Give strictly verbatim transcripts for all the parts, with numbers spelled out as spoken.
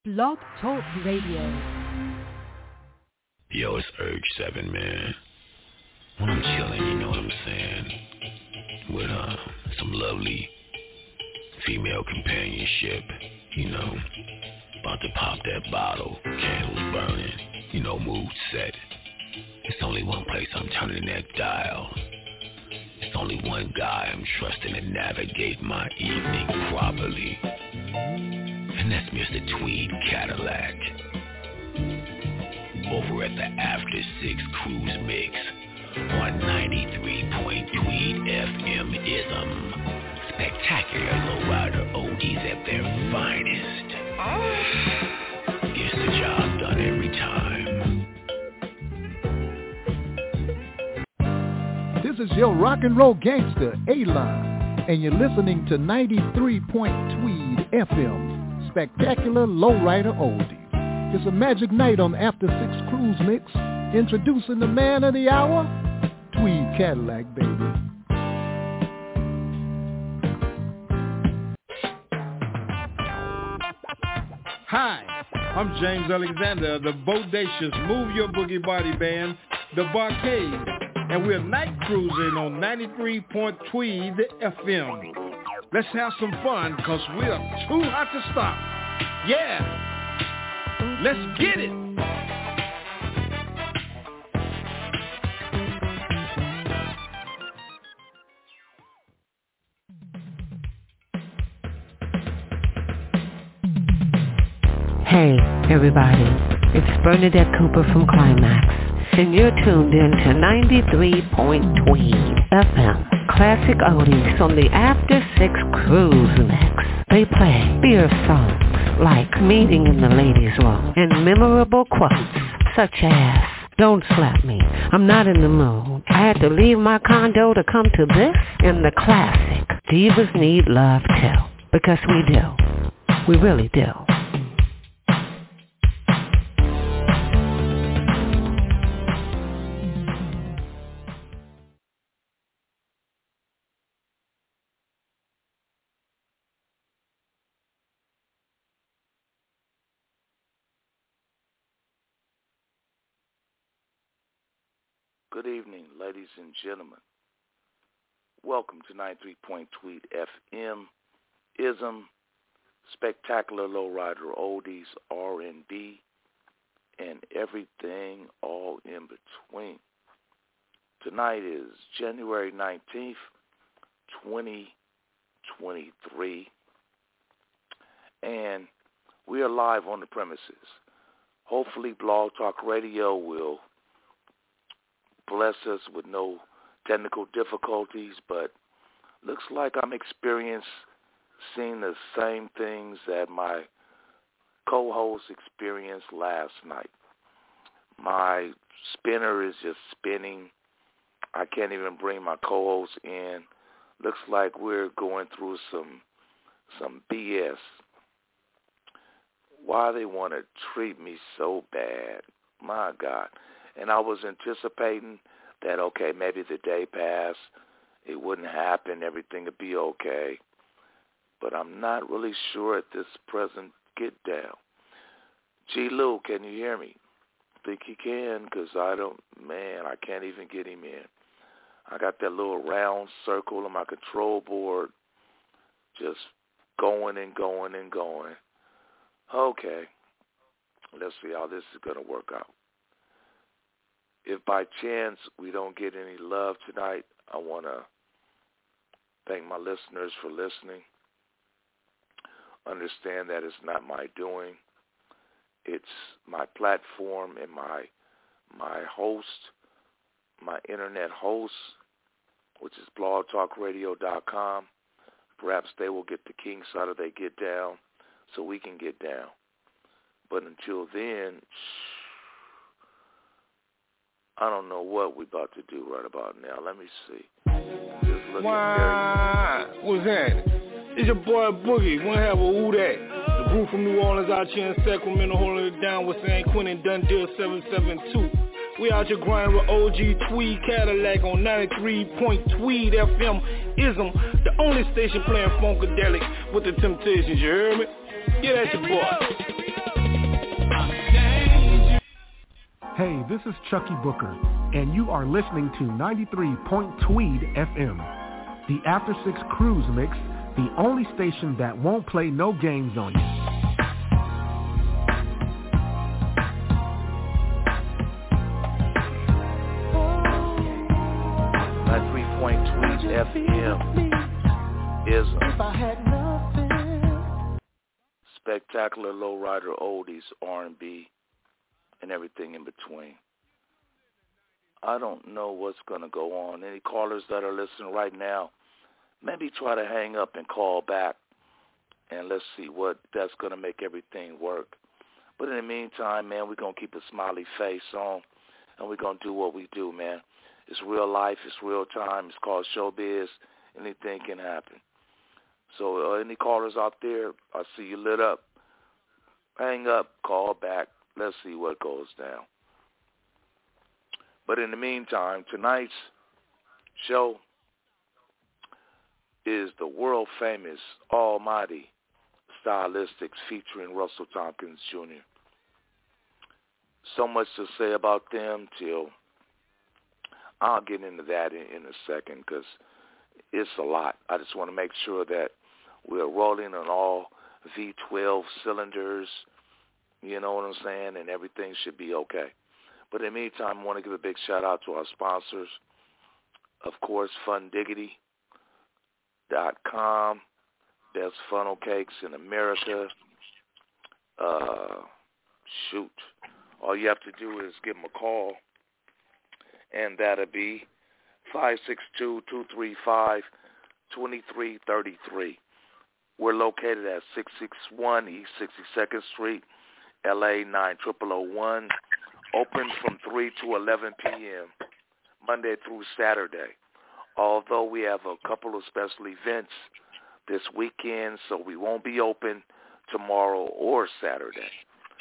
Blog Talk Radio. Yo, it's Urge seven, man. When I'm chilling, you know what I'm saying, with uh, some lovely female companionship, you know, about to pop that bottle, candles burning, you know, mood set. It's only one place I'm turning that dial. It's only one guy I'm trusting to navigate my evening properly. And that's Mister Tweed Cadillac. Over at the After Six Cruise Mix on ninety-three point Tweed F M ism. Spectacular lowrider oldies at their finest. Gets the job done every time. This is your rock and roll gangster, A-Line, and you're listening to ninety-three point Tweed F M. Spectacular lowrider oldies. It's a magic night on After Six Cruise Mix. Introducing the man of the hour, Tweed Cadillac, baby. Hi, I'm James Alexander, the Bodacious Move Your Boogie Body Band, the Barcade, and we're night cruising on ninety-three point Tweed F M. Let's have some fun, cause we're too hot to stop. Yeah, let's get it. Hey, everybody, it's Bernadette Cooper from Climax, and you're tuned in to ninety-three point Tweed F M. Classic oldies on the After Six Cruise Mix. They play beer songs like Meeting in the Ladies' Room and memorable quotes such as, "Don't slap me, I'm not in the mood. I had to leave my condo to come to this," and the classic, "Divas Need Love Too," because we do. We really do. Good evening, ladies and gentlemen. Welcome to ninety-three point Tweed F M, ism, spectacular lowrider oldies, R and B, and everything all in between. Tonight is January nineteenth, twenty twenty-three, and we are live on the premises. Hopefully Blog Talk Radio will bless us with no technical difficulties, but looks like I'm experiencing the same things that my co-host experienced last night. My spinner is just spinning. I can't even bring my co-host in. Looks like we're going through some some B S. Why they want to treat me so bad? My God. And I was anticipating that, okay, maybe the day passed, it wouldn't happen, everything would be okay. But I'm not really sure at this present get down. G. Lou, can you hear me? Think he can, because I don't, man, I can't even get him in. I got that little round circle on my control board just going and going and going. Okay, let's see how this is going to work out. If by chance we don't get any love tonight, I want to thank my listeners for listening. Understand that it's not my doing. It's my platform and my my host, my internet host, which is blog talk radio dot com. Perhaps they will get the king side of they get down so we can get down. But until then, I don't know what we're about to do right about now. Let me see. Just looking Why? What's that? It's your boy Boogie. Wanna have a who that? The group from New Orleans out here in Sacramento holding it down with San Quentin Dundee seven seven two. We out here grinding with O G Tweed Cadillac on ninety-three point Tweed F M ism, the only station playing Funkadelic with the Temptations. You heard me? Yeah, that's your boy. Hey, this is Chucky Booker, and you are listening to ninety-three point Tweed F M, the After Six Cruise Mix, the only station that won't play no games on you. ninety-three point Tweed F M is spectacular lowrider oldies, R and B, and everything in between. I don't know what's going to go on. Any callers that are listening right now, maybe try to hang up and call back, and let's see what that's going to make everything work. But in the meantime, man, we're going to keep a smiley face on, and we're going to do what we do, man. It's real life. It's real time. It's called showbiz. Anything can happen. So uh, any callers out there, I see you lit up. Hang up, call back. Let's see what goes down. But in the meantime, tonight's show is the world-famous Almighty Stylistics featuring Russell Tompkins Junior So much to say about them till I'll get into that in, in a second because it's a lot. I just want to make sure that we're rolling on all V twelve cylinders, you know what I'm saying, and everything should be okay. But in the meantime, I want to give a big shout-out to our sponsors. Of course, Fun Diggity dot com, best funnel cakes in America. Uh, shoot. All you have to do is give them a call, and that'll be five six two, two three five, two three three three. We're located at six sixty-one East sixty-second Street, L A nine zero zero zero one. Open from three to eleven p.m., Monday through Saturday. Although we have a couple of special events this weekend, so we won't be open tomorrow or Saturday.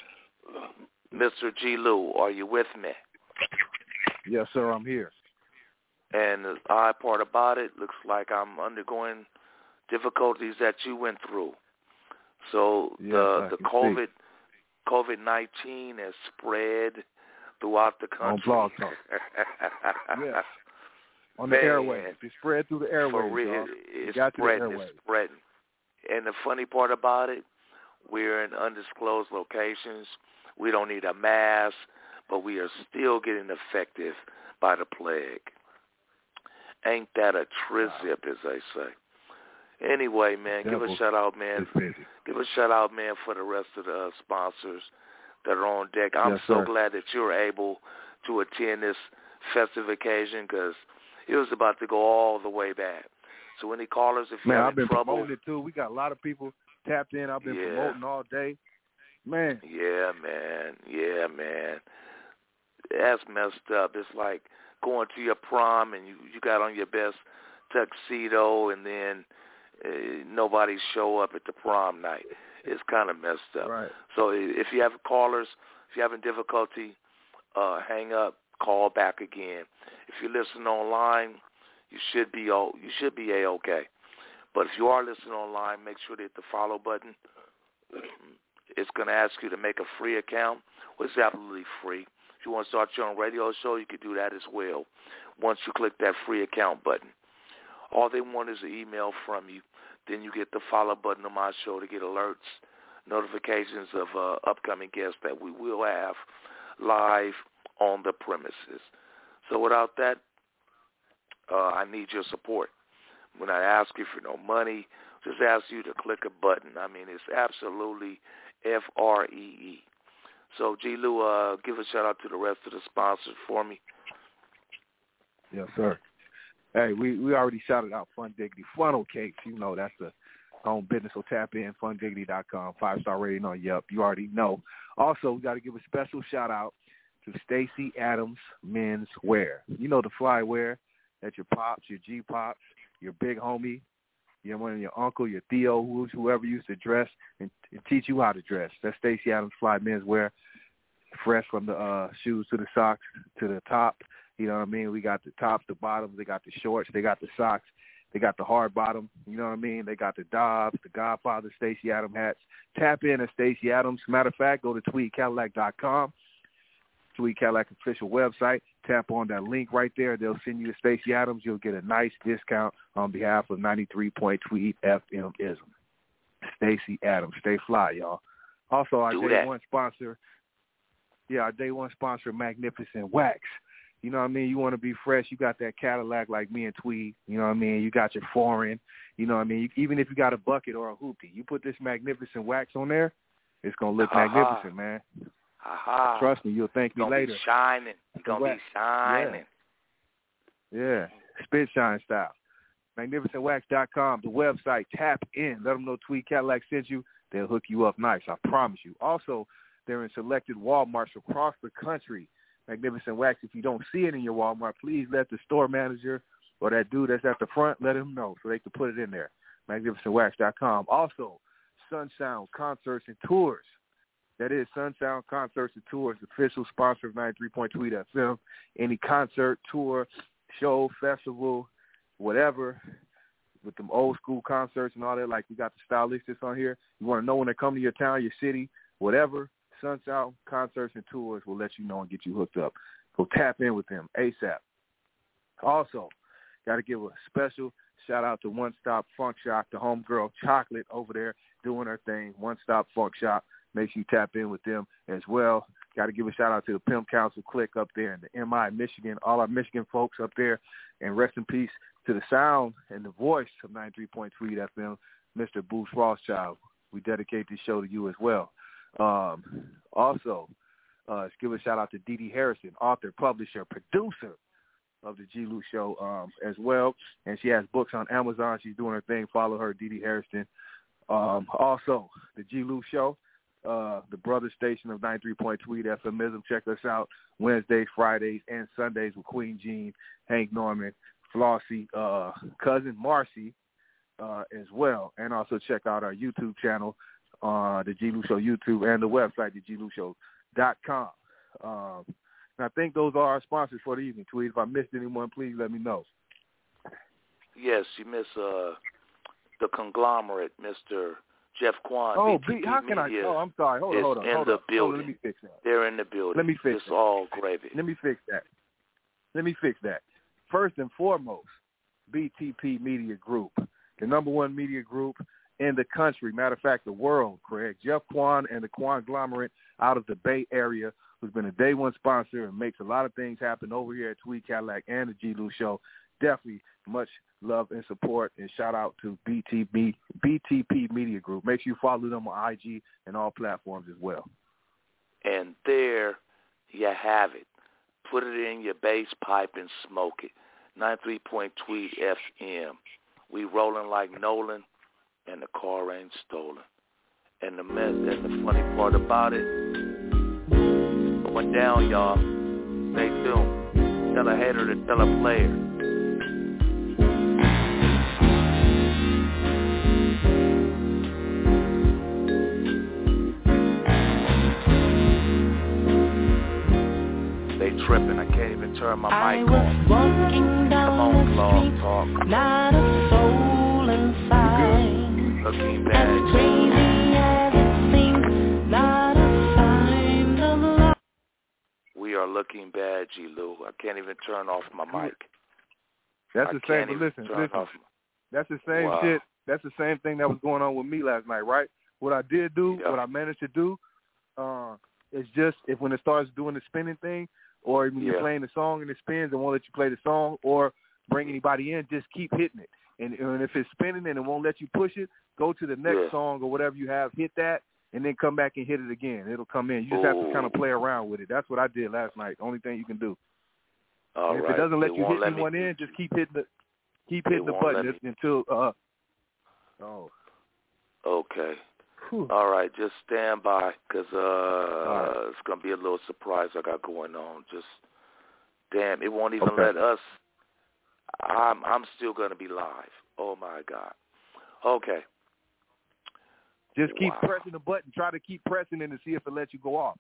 Mister G. Lou, are you with me? Yes, sir, I'm here. And the odd part about it, looks like I'm undergoing difficulties that you went through. So yes, the the COVID see. COVID nineteen has spread throughout the country. On Blog Talk. Yes. On the Man, airwaves. It spread through the airwaves. For real, y'all. it's it got spreading. to the airwaves. It's spreading. And the funny part about it, we're in undisclosed locations. We don't need a mask, but we are still getting affected by the plague. Ain't that a trizip, as they say. Anyway, man, give a shout-out, man. Give a shout-out, man, for the rest of the uh, sponsors that are on deck. I'm yes, so sir. glad that you're able to attend this festive occasion because it was about to go all the way back. So any callers, if you're man, having I've been trouble. promoting it, too. We got a lot of people tapped in. I've been yeah. promoting all day. Man. Yeah, man. Yeah, man. That's messed up. It's like going to your prom and you, you got on your best tuxedo and then uh, nobody show up at the prom night. It's kind of messed up. Right. So if you have callers, if you're having difficulty, uh, hang up, call back again. If you're listening online, you should be you should be A-okay. But if you are listening online, make sure to hit the follow button. It's going to ask you to make a free account, which is absolutely free. If you want to start your own radio show, you can do that as well once you click that free account button. All they want is an email from you. Then you get the follow button on my show to get alerts, notifications of uh, upcoming guests that we will have live on the premises. So without that, uh, I need your support. When I ask you for no money, just ask you to click a button. I mean, it's absolutely F R E E. So, G. Lou, uh, give a shout-out to the rest of the sponsors for me. Yes, sir. Hey, we, we already shouted out Fun Diggity. Funnel Cakes, you know, that's the own business, so tap in, fun diggity dot com, five-star rating on Yelp. You already know. Also, we got to give a special shout-out to Stacy Adams Men's Wear. You know the fly wear that your pops, your G-pops, your big homie, your one, your uncle, your Theo, whoever used to dress and, and teach you how to dress. That's Stacy Adams Fly Men's Wear, fresh from the uh, shoes to the socks to the top. You know what I mean? We got the tops, the bottoms, they got the shorts, they got the socks, they got the hard bottom. You know what I mean? They got the Dobbs, the Godfather, Stacy Adams hats. Tap in at Stacy Adams. Matter of fact, go to tweed cadillac dot com. Tweed Cadillac official website. Tap on that link right there. They'll send you to Stacey Adams. You'll get a nice discount on behalf of ninety-three point Tweed F M ism. Stacey Adams. Stay fly, y'all. Also, our Do day that. one sponsor, yeah, our day one sponsor, Magnificent Wax. You know what I mean? You want to be fresh. You got that Cadillac like me and Tweed. You know what I mean? You got your foreign. You know what I mean? You, even if you got a bucket or a hoopty, you put this Magnificent Wax on there, it's going to look Aha. magnificent, man. Aha. Trust me, you'll thank me gonna later. Be shining. You're going to be shining. Yeah. yeah. Spit shine style. magnificent wax dot com, the website. Tap in. Let them know Tweed Cadillac sent you. They'll hook you up nice. I promise you. Also, they're in selected Walmarts across the country. Magnificent Wax, if you don't see it in your Walmart, please let the store manager or that dude that's at the front, let him know so they can put it in there. magnificent wax dot com. Also, Sunsound Concerts and Tours. That is Sunsound Concerts and Tours, official sponsor of ninety-three point Tweed F M. Any concert, tour, show, festival, whatever, with them old school concerts and all that, like we got the stylistics on here. You want to know when they come to your town, your city, whatever, Sunsound Concerts and Tours will let you know and get you hooked up. Go tap in with them ASAP. Also, got to give a special shout out to One Stop Funk Shop, the homegirl Chocolate over there doing her thing. One Stop Funk Shop. Make sure you tap in with them as well. Got to give a shout out to the Pimp Council Clique up there in the M I, Michigan, all our Michigan folks up there. And rest in peace to the sound and the voice of ninety-three point Tweed F M, Mister Booth Rothschild. We dedicate this show to you as well. Um, also, uh, let's give a shout out to Dee Dee Harrison, author, publisher, producer of the G. Lou Show um, as well. And she has books on Amazon. She's doing her thing. Follow her, Dee Dee Harrison. Um, also, the G. Lou Show, uh, the brother station of ninety-three point Tweed F M ism. Check us out Wednesdays, Fridays, and Sundays with Queen Jean, Hank Norman, Flossie, uh, cousin Marcy uh, as well. And also check out our YouTube channel, uh, the G. Lou Show YouTube, and the website, the G Lou Show dot com. Um, and I think those are our sponsors for the evening, Tweed. If I missed anyone, please let me know. Yes, you miss uh, the conglomerate, Mister Jeff Quan. Oh, B T P how can Media I? Oh, I'm sorry. Hold on, hold on. in hold the on. building. Hold on. Let me fix that. They're in the building. Let me fix it's that. all gravy. Let me fix that. Let me fix that. First and foremost, B T P Media Group, the number one media group in the country. Matter of fact, the world, Craig. Jeff Quan and the Quanglomerate out of the Bay Area, who's been a day one sponsor and makes a lot of things happen over here at Tweed Cadillac and the G. Lou Show. Definitely much love and support, and shout out to B T P, B T P Media Group. Make sure you follow them on I G and all platforms as well. And there you have it. Put it in your bass pipe and smoke it. ninety-three point Tweed F M. We rolling like Nolan, and the car ain't stolen. And the mess, and the funny part about it, going down, y'all. Stay tuned. Tell a hater to tell a player. They tripping. I can't even turn my I mic was on. walking down Come on, the Claude, street, talk. not a soul inside. Looking As bad. crazy as it seems, not a sign of love. We are looking bad, G. Lou. I can't even turn off my mic. That's I the can't same. But even listen, turn listen. off That's the same Wow. shit. That's the same thing that was going on with me last night, right? What I did do, Yeah. what I managed to do, uh, is just if when it starts doing the spinning thing, or when Yeah. you're playing the song and it spins, and won't let you play the song or bring anybody in, just keep hitting it. And, and if it's spinning and it won't let you push it, go to the next Yeah. song or whatever you have, hit that, and then come back and hit it again. It'll come in. You just have to Ooh. kind of play around with it. That's what I did last night. The only thing you can do. All and if right. it doesn't let They you won't hit let me- anyone in, just keep hitting the keep They hitting the won't let button me. until uh oh. Okay. Whew. All right. Just stand by, because uh, right. it's going to be a little surprise I got going on. Just, damn, it won't even Okay. let us. I'm, I'm still going to be live. Oh, my God. Okay. Just keep Wow. pressing the button. Try to keep pressing it and see if it lets you go off.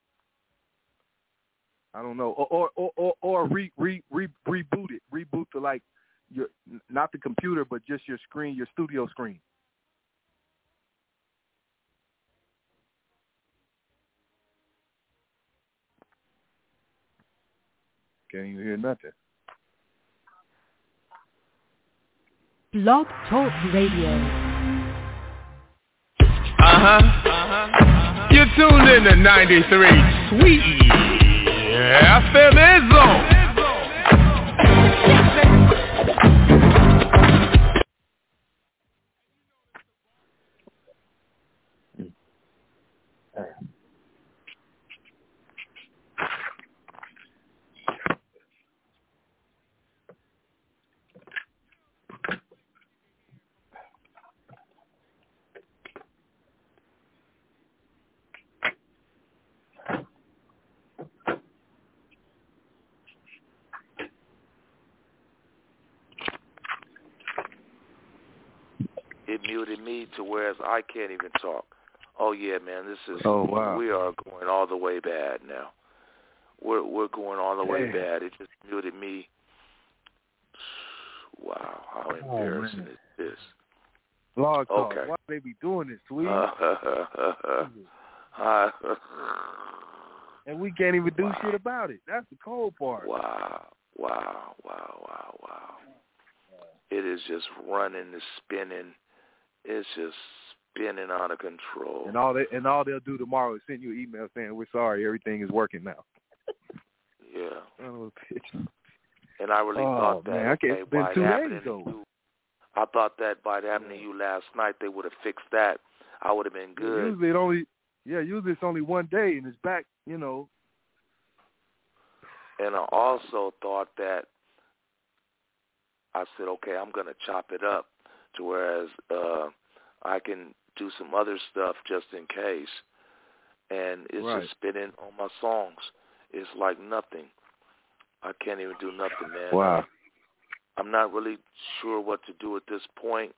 I don't know, or or or or, or re, re re reboot it. Reboot to like your not the computer, but just your screen, your studio screen. Can't even hear nothing. Blog Talk Radio. Uh-huh. Uh-huh. You're tuned in to ninety-three Sweet F M Zone. It muted me to whereas I can't even talk. Oh yeah, man, this is. Oh wow. We are going all the way bad now. We're we're going all the way Damn. bad. It just muted me. Wow, how embarrassing oh, is this? Blog Talk. Okay. Why they be doing this, Sweet? Uh, uh, and we can't even do wow. shit about it. That's the cold part. Wow, wow, wow, wow, wow. It is just running, the spinning. It's just spinning out of control. And all they and all they'll do tomorrow is send you an email saying we're sorry, everything is working now. Yeah. Oh, and I really oh, thought that man, I okay, can't, it's been by two happening days to ago. you, I thought that by happening to you last night, they would have fixed that. I would have been good. Usually it only, yeah, usually it's only one day and it's back, you know. And I also thought that I said, okay, I'm going to chop it up to whereas uh, I can do some other stuff just in case. And it's right. just spinning on my songs. It's like nothing. I can't even do nothing, man. Wow. I'm not really sure what to do at this point.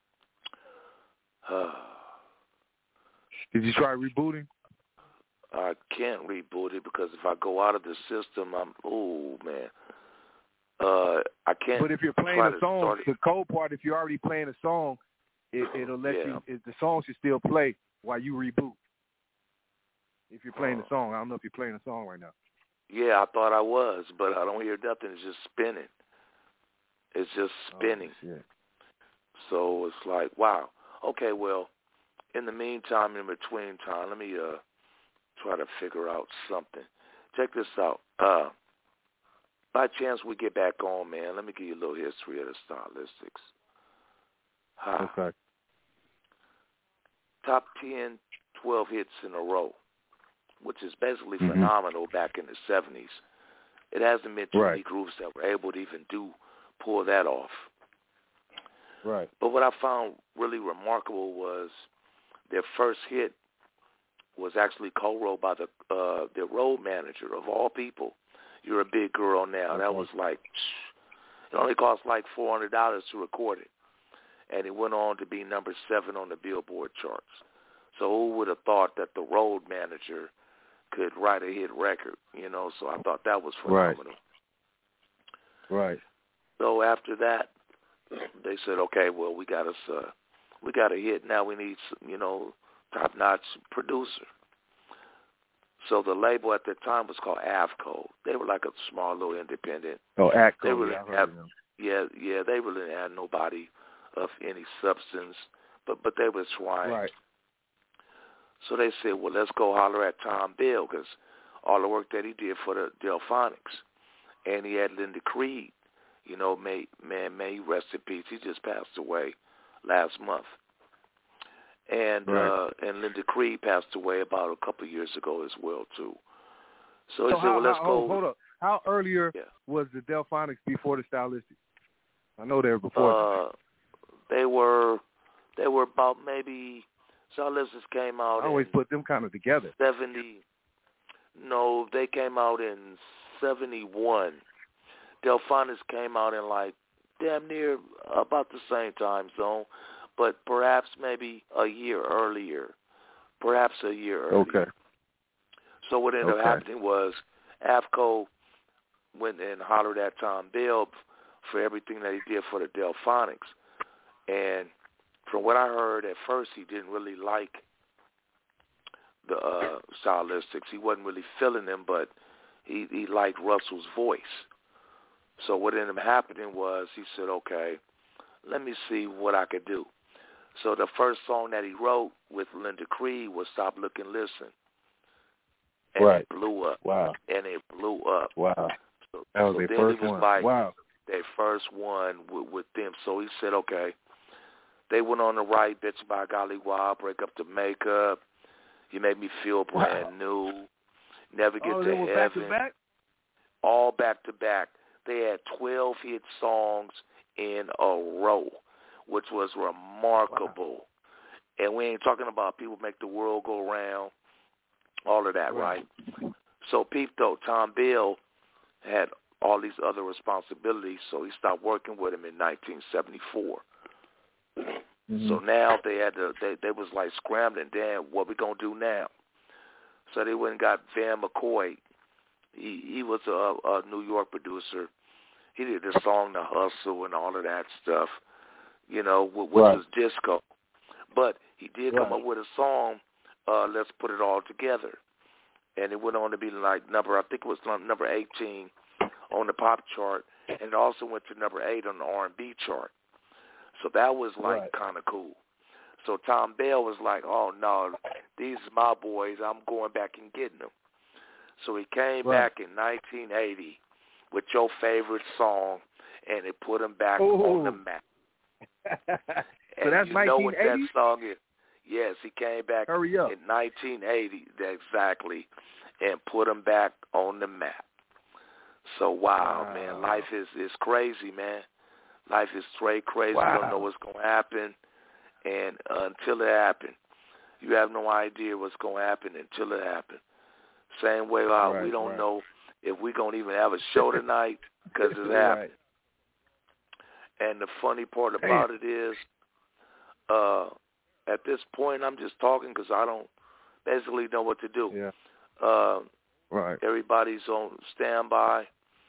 Did you try rebooting? I can't reboot it because if I go out of the system, I'm, oh, man. Uh, I can't. But if you're playing a song, the cold part, if you're already playing a song, it, it'll let yeah. you, it, the song should still play while you reboot. If you're playing uh, a song. I don't know if you're playing a song right now. Yeah, I thought I was, but I don't hear nothing. It's just spinning. It's just spinning. Oh, so it's like, wow. Okay, well, in the meantime, in between time, let me uh try to figure out something. Check this out. Uh, by chance we get back on, man, let me give you a little history of the Stylistics. Ha. Okay. Top ten, twelve hits in a row, which is basically mm-hmm. phenomenal back in the seventies. It hasn't been too right. many groups that were able to even do pull that off. Right. But what I found really remarkable was their first hit was actually co-wrote by the uh, the road manager of all people. You're a Big Girl Now. Okay. That was like, it only cost like four hundred dollars to record it. And it went on to be number seven on the Billboard charts. So who would have thought that the road manager could write a hit record, you know? So I thought that was phenomenal. Right. Right. So after that, they said, okay, well, we got us, uh, we got a hit. Now we need, some, you know, top-notch producer. So the label at the time was called Avco. They were like a small little independent. Oh, Avco. They really yeah, have, yeah, yeah, they really didn't have nobody of any substance, but but they were trying. Right. So they said, well, let's go holler at Tom Bell because all the work that he did for the Delphonics, and he had Linda Creed. You know, may, man, may he rest in peace. He just passed away last month. And right. uh, and Linda Creed passed away about a couple of years ago as well, too. So, so they said, how, well, let's how, go. Hold up. How earlier yeah. was the Delphonics before the Stylistics? I know they were before. Uh, they were they were about maybe, Stylistics came out I always in put them kind of together. seventy. No, they came out in seventy-one. Delphonics came out in like damn near about the same time zone, but perhaps maybe a year earlier. Perhaps a year earlier. Okay. So what ended okay. up happening was Avco went and hollered at Tom Bell for everything that he did for the Delphonics. And from what I heard at first, he didn't really like the uh, Stylistics. He wasn't really feeling them, but he, he liked Russell's voice. So what ended up happening was he said, okay, let me see what I could do. So the first song that he wrote with Linda Creed was Stop, Look, and Listen. And right. it blew up. Wow. And it blew up. Wow. So, that was so their then first it was one. like wow. their first one with, with them. So he said, okay. They went on to write Bitch by Golly Wow, Break Up the Makeup, You Make Me Feel Brand wow. New, Never Get oh, to they were Heaven. Back to back? All back to back. They had twelve hit songs in a row, which was remarkable. Wow. And we ain't talking about People Make the World Go Round, all of that, right? right? So, Pete, though, Tom Bell had all these other responsibilities, so he stopped working with him in nineteen seventy-four. Mm-hmm. So now they had to, they, they was like scrambling, damn, what we going to do now? So they went and got Van McCoy. He he was a, a New York producer. He did the song The Hustle and all of that stuff, you know, which right. was disco. But he did right. come up with a song, uh, Let's Put It All Together. And it went on to be like number, I think it was number eighteen on the pop chart. And it also went to number eight on the R and B chart. So that was like right. kind of cool. So Tom Bell was like, oh, no, these are my boys. I'm going back and getting them. So he came right. back in nineteen eighty with your favorite song, and it put him back Ooh. on the map. So that's you nineteen eighty? Know what that song is? Yes, he came back Hurry up. in nineteen eighty, exactly, and put him back on the map. So, wow, wow. man, life is, is crazy, man. Life is straight crazy. Wow. You don't know what's going to happen. And uh, until it happens, you have no idea what's going to happen until it happens. Same way out, right, we don't right. know if we're going to even have a show tonight because it's happening. Right. And the funny part about Damn. it is, uh, at this point, I'm just talking because I don't basically know what to do. Yeah. Uh, right. Everybody's on standby.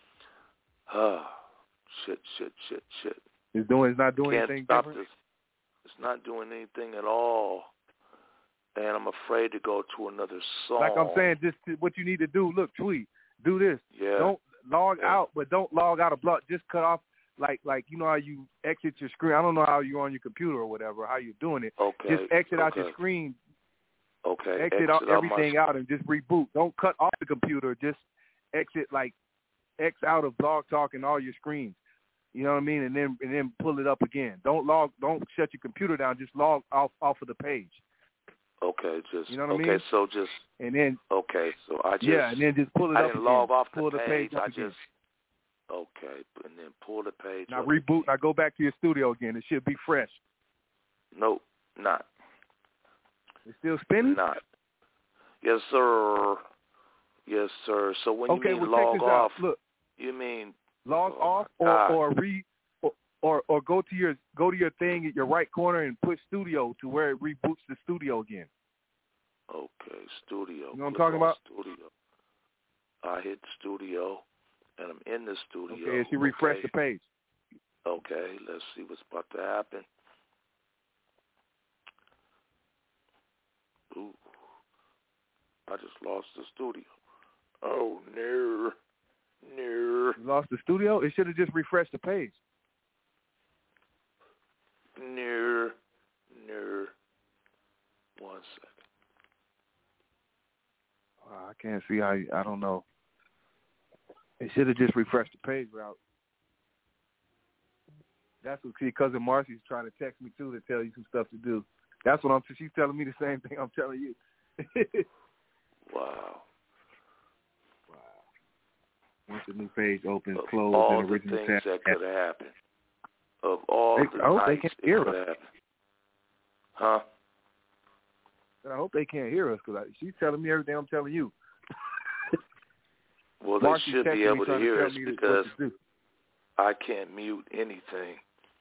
Uh, shit, shit, shit, shit. It's doing. It's not doing Can't anything stop different? This. It's not doing anything at all. And I'm afraid to go to another song. Like I'm saying, just what you need to do, look, tweet, do this. Yeah. Don't log yeah. out, but don't log out of block. Just cut off, like, like you know how you exit your screen. I don't know how you're on your computer or whatever, how you're doing it. Okay. Just exit okay. out your screen. Okay. Exit, exit out out everything my... out and just reboot. Don't cut off the computer. Just exit, like, X out of Blog Talk and all your screens. You know what I mean? And then and then pull it up again. Don't log. Don't shut your computer down. Just log off off of the page. Okay, just you know what okay. I mean? So just and then okay. So I just yeah, and then just pull it I up. didn't again. log off pull the, the page. page. I again. just okay, and then pull the page. Now up. reboot. Now go back to your studio again. It should be fresh. Nope, not. It's still spinning. Not. Yes, sir. Yes, sir. So when okay, you mean well, log check this off, out. Look, you mean log oh off or God. or re. Or, or go to your go to your thing at your right corner and put studio to where it reboots the studio again. Okay, studio. You know what I'm talking about? Studio. I hit studio, and I'm in the studio. Okay, it should refresh okay. the page. Okay, let's see what's about to happen. Ooh, I just lost the studio. Oh, no, no. You lost the studio? It should have just refreshed the page. Near, near. One second. Oh, I can't see how. You, I don't know. It should have just refreshed the page route. That's what. See, cousin Marcy's trying to text me too to tell you some stuff to do. That's what I'm. She's telling me the same thing I'm telling you. Wow. Wow. Once the new page opens, of close, all and original the things tab. that could have happened. Of all they, the I hope nights they can't hear us. Happen. Huh? I hope they can't hear us because she's telling me everything I'm telling you. Well, they Marcy's should be able to hear to us because I can't mute anything.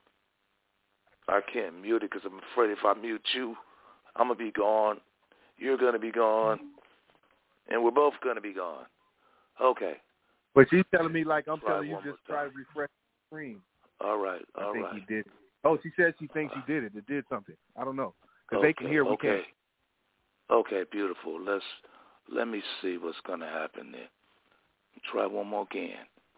I can't mute it because I'm afraid if I mute you, I'm going to be gone. You're going to be gone. And we're both going to be gone. Okay. But she's telling me like I'm try telling you just try to refresh the screen. All right, all I think right. he did it. Oh, she said she thinks he did it. It did something. I don't know. Because okay, they can hear, we okay. can't. Okay, beautiful. Let's, let me see what's going to happen there. Try one more again.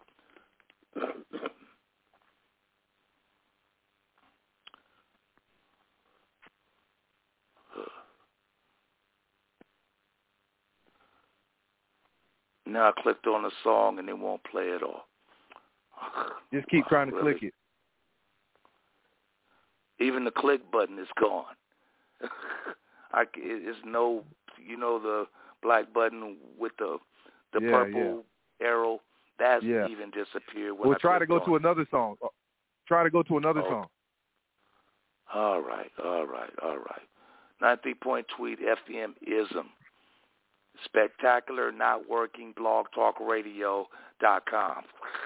Now I clicked on the song and it won't play at all. Just keep trying to really? click it. Even the click button is gone. I, it's no, you know, the black button with the the yeah, purple yeah. arrow. That's yeah. even disappeared. When Well, I try to go on. to another song. Try to go to another oh. song. All right, all right, all right. ninety-three point Tweed F M ism. Spectacular, not working, blog talk radio dot com.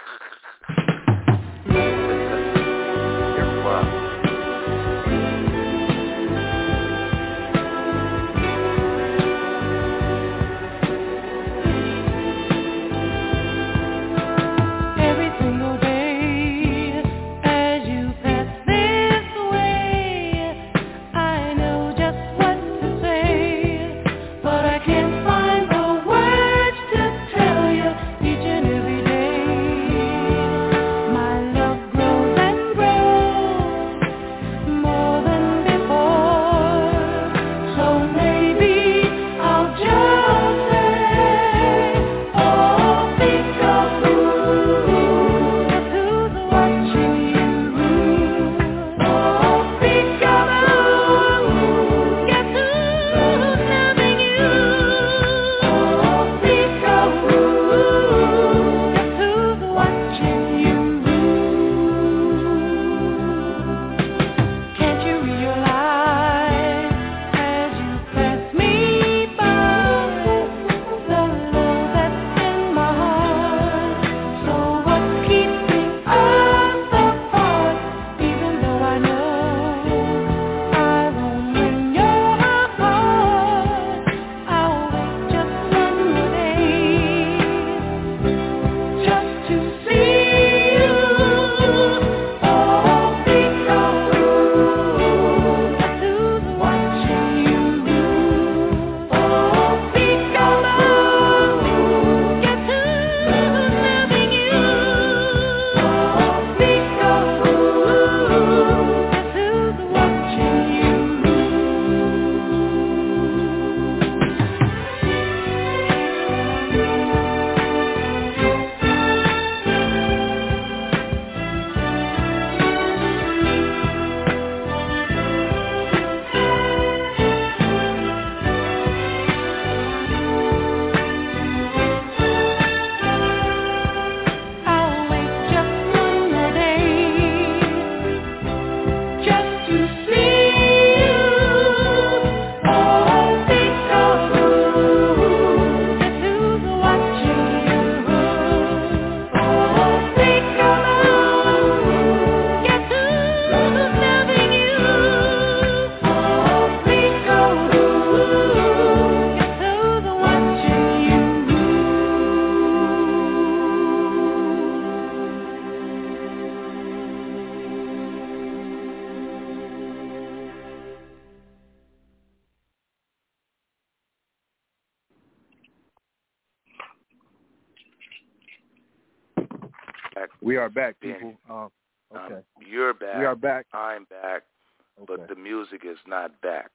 We are back, people. Um, okay. Um, you're back. We are back. I'm back. Okay. But the music is not back.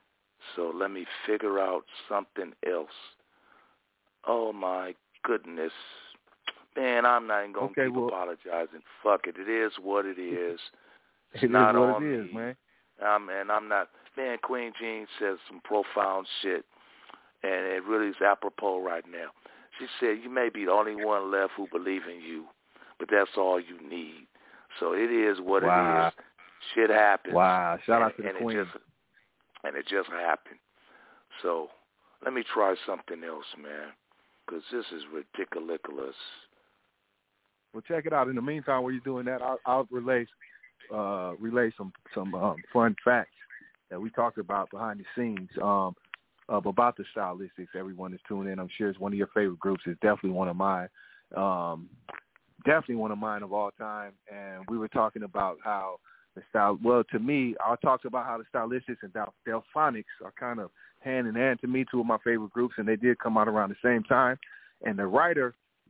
So let me figure out something else. Oh, my goodness. Man, I'm not even going to okay, keep well, apologizing. Fuck it. It is what it is. It's it not is what on it is, me. man. Um, and I'm not. Man, Queen Jean says some profound shit. And it really is apropos right now. She said, you may be the only one left who believe in you, but that's all you need. So it is what wow. it is. Shit happens. Wow. Shout and, out to the and Queen. It just, and it just happened. So let me try something else, man, because this is ridiculous. Well, check it out. In the meantime, while you're doing that, I'll, I'll relay, uh, relay some, some um, fun facts that we talked about behind the scenes. Um, Uh, about the Stylistics, everyone is tuning in. I'm sure it's one of your favorite groups. It's definitely one of mine. Um, definitely one of mine of all time. And we were talking about how the style, well, to me, I talked about how the Stylistics and Del- Delphonics are kind of hand in hand to me, two of my favorite groups, and they did come out around the same time. And the writer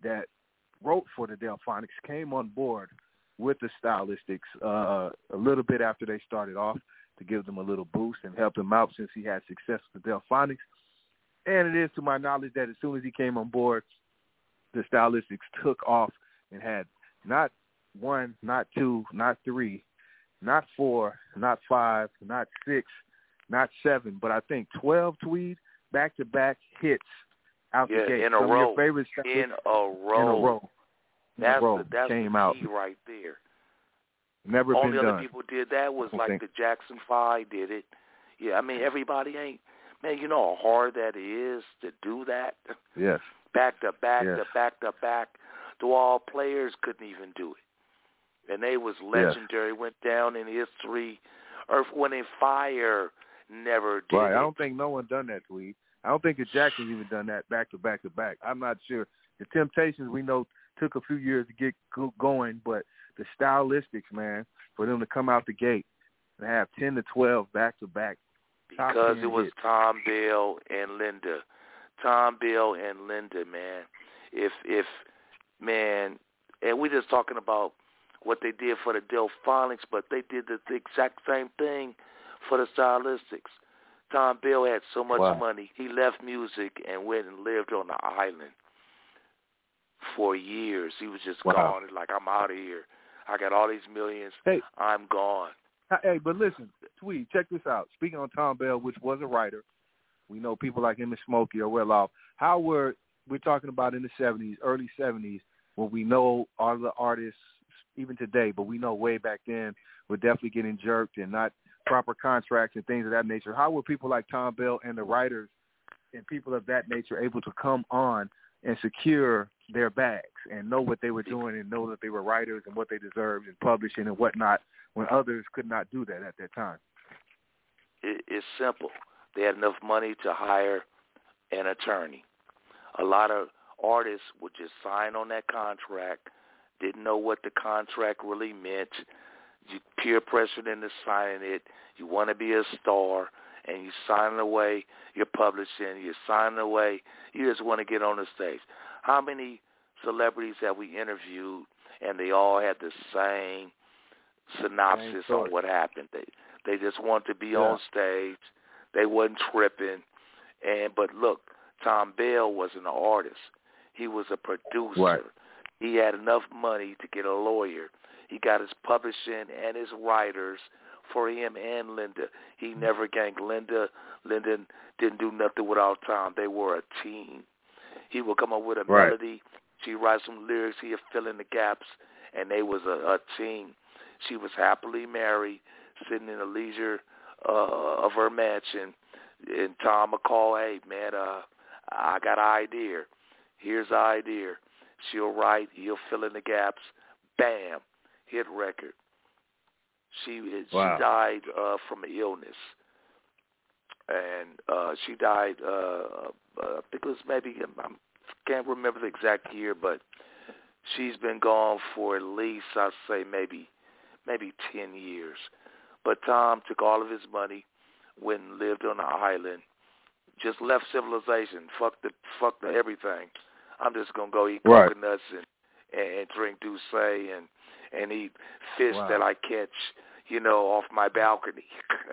that wrote for the Delphonics came on board with the Stylistics uh, a little bit after they started off to give them a little boost and help him out since he had success with the Delphonics. And it is to my knowledge that as soon as he came on board, the Stylistics took off and had not one, not two, not three, not four, not five, not six, not seven, but I think twelve Tweed back-to-back hits out yeah, the gate. in a Some row. of your favorite in a row. In a row. In that's a row the, that's came the out. key right there. Never Only been other done. people did that was like think. the Jackson Five did it. Yeah, I mean, everybody ain't, man, you know how hard that is to do that? Yes. Back to back yes. to back to back. The all players couldn't even do it. And they was legendary, yes. went down in history. Earth, Wind and Fire never did right. it. I don't think no one done that, Tweed. I don't think the Jacksons even done that back to back to back. I'm not sure. The Temptations, we know, took a few years to get going, but the Stylistics, man, for them to come out the gate and have ten to twelve back to back. Because it was hits. Tom Bell and Linda. Tom Bell and Linda, man. If if man, and we're just talking about what they did for the Delphonics, but they did the, the exact same thing for the Stylistics. Tom Bell had so much wow. money, he left music and went and lived on the island for years. He was just wow. gone. Like, I'm out of here. I got all these millions. Hey. I'm gone. Hey, but listen, Tweed, check this out. Speaking on Tom Bell, which was a writer, we know people like him and Smokey are well off. How were, we're talking about in the seventies, early seventies, when we know all the artists, even today, but we know way back then, were definitely getting jerked and not proper contracts and things of that nature. How were people like Tom Bell and the writers and people of that nature able to come on and secure their bags and know what they were doing and know that they were writers and what they deserved and publishing and whatnot when others could not do that at that time? It, it's simple. They had enough money to hire an attorney. A lot of artists would just sign on that contract, didn't know what the contract really meant. You peer pressured into signing it. You want to be a star, and you sign away your publishing. You sign away. You just want to get on the stage. How many celebrities have we interviewed, and they all had the same synopsis on what happened? They they just want to be yeah. on stage. They wasn't tripping. And but look, Tom Bell wasn't an artist. He was a producer. Right. He had enough money to get a lawyer. He got his publishing and his writers for him and Linda. He never ganked Linda. Linda didn't do nothing without Tom. They were a team. He would come up with a right. melody. She'd write some lyrics. He'd fill in the gaps, and they was a, a team. She was happily married, sitting in the leisure uh, of her mansion, and Tom would call, hey, man, uh, I got an idea. Here's the idea. She'll write. He'll fill in the gaps. Bam. Hit record. She wow. she died uh, from an illness, and uh, she died. Uh, uh, I think it was maybe I can't remember the exact year, but she's been gone for at least I'd say maybe maybe ten years. But Tom took all of his money, went and lived on the island, just left civilization. Fuck the fuck the everything. I'm just gonna go eat right. coconuts and, and and drink Douce and. and eat fish wow. that I catch, you know, off my balcony.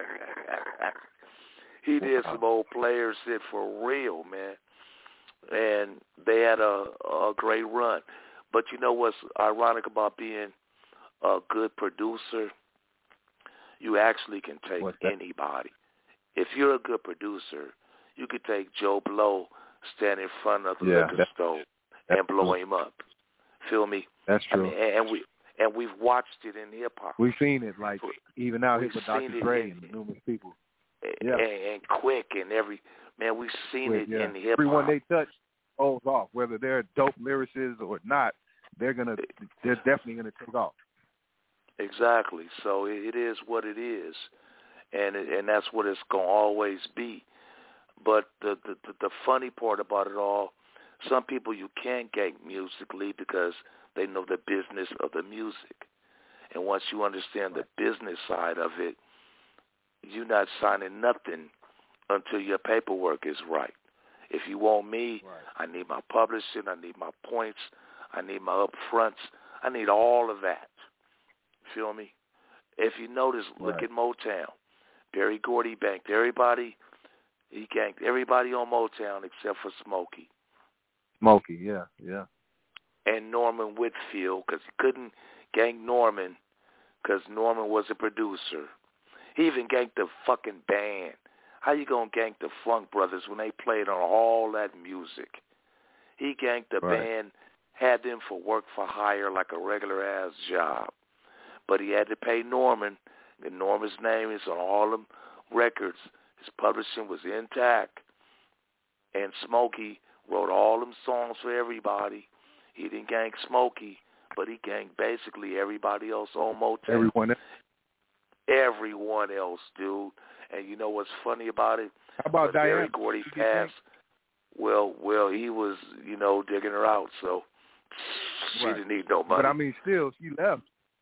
He did wow. some old player shit for real, man. And they had a, a great run. But you know what's ironic about being a good producer? You actually can take anybody. If you're a good producer, you could take Joe Blow, stand in front of the yeah, liquor store, and blow him up. Feel me? That's true. I mean, and we and we've watched it in hip hop. We've seen it, like even out here we've with Doctor Dre and numerous people. Yeah. And, and Quick and every man, we've seen Quick, it yeah. in hip hop. Everyone they touch holds off, whether they're dope lyricists or not. They're gonna, they're definitely gonna take off. Exactly. So it, it is what it is, and it, and that's what it's gonna always be. But the, the the the funny part about it all, some people you can't gank musically because they know the business of the music. And once you understand the business side of it, you're not signing nothing until your paperwork is right. If you want me, right. I need my publishing, I need my points, I need my upfronts, I need all of that. Feel me? If you notice, look right. at Motown. Berry Gordy banked everybody. He ganked everybody on Motown except for Smokey. Smokey, yeah, yeah. And Norman Whitfield, because he couldn't gank Norman because Norman was a producer. He even ganked the fucking band. How you going to gank the Funk Brothers when they played on all that music? He ganked the right. band, had them for work for hire like a regular-ass job. But he had to pay Norman, and Norman's name is on all them records. His publishing was intact. And Smokey wrote all them songs for everybody. He didn't gank Smokey, but he ganked basically everybody else on Motown. Everyone else. Everyone else, dude. And you know what's funny about it? How about Diane? Berry Gordy passed. Well, well, he was, you know, digging her out, so she right. didn't need no money. But I mean, still, she left.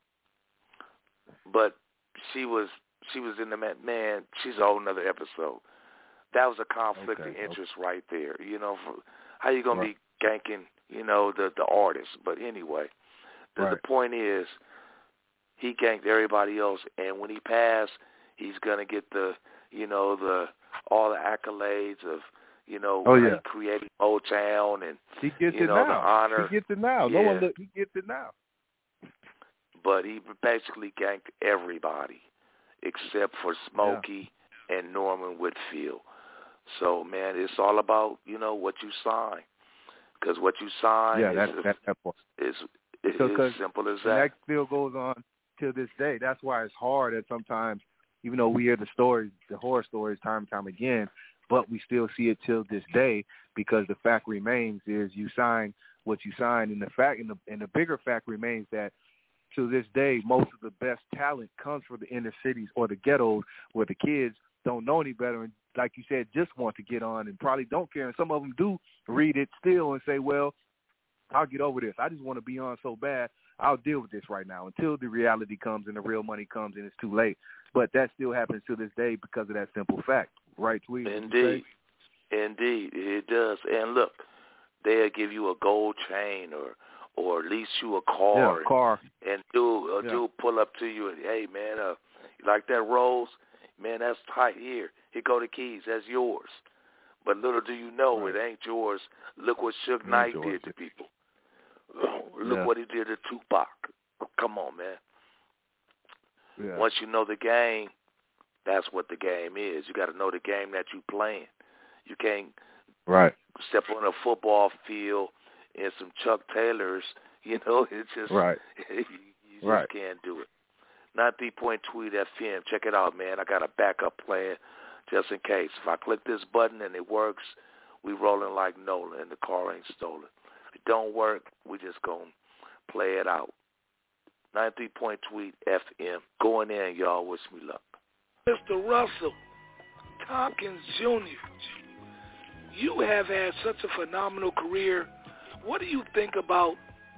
But she was, she was in the man. man she's a whole nother episode. That was a conflict okay, of interest okay. right there. You know, for, how you gonna right. be ganking, you know, the the artist? But anyway, the, right. the point is, he ganked everybody else, and when he passed, he's gonna get the, you know, the all the accolades of, you know, oh, yeah. creating Motown and he gets you it know now. the honor. He gets it now. Yeah. No one look. He gets it now. But he basically ganked everybody except for Smokey yeah. and Norman Whitfield. So, man, it's all about, you know, what you sign. Because what you sign yeah, is, that, that, that part. is, is, so, is simple as that. And that still goes on to this day. That's why it's hard that sometimes, even though we hear the stories, the horror stories time and time again, but we still see it till this day because the fact remains is you sign what you sign. And the fact, and the, and the bigger fact remains that to this day, most of the best talent comes from the inner cities or the ghettos where the kids don't know any better and, like you said, just want to get on and probably don't care. And some of them do read it still and say, well, I'll get over this. I just want to be on so bad. I'll deal with this right now until the reality comes and the real money comes and it's too late. But that still happens to this day because of that simple fact. Right, Tweed? Indeed. Indeed, it does. And look, they'll give you a gold chain or or lease you a car, yeah, car. and, and dude, a yeah. dude pull up to you and, hey, man, uh, you like that Rolls? Man, that's tight. Here, here go the keys. That's yours. But little do you know, right. it ain't yours. Look what Suge Knight did to people. Look yeah. what he did to Tupac. Come on, man. Yeah. Once you know the game, that's what the game is. You got to know the game that you playing. You can't right. step on a football field in some Chuck Taylors. You know, it's just right. you, you just right. can't do it. ninety-three point Tweed F M. Check it out, man. I got a backup plan just in case. If I click this button and it works, we rolling like Nolan and the car ain't stolen. If it don't work, we just going to play it out. ninety-three point Tweed F M. Going in, y'all. Wish me luck. Mister Russell Tompkins Junior, you have had such a phenomenal career. What do you think about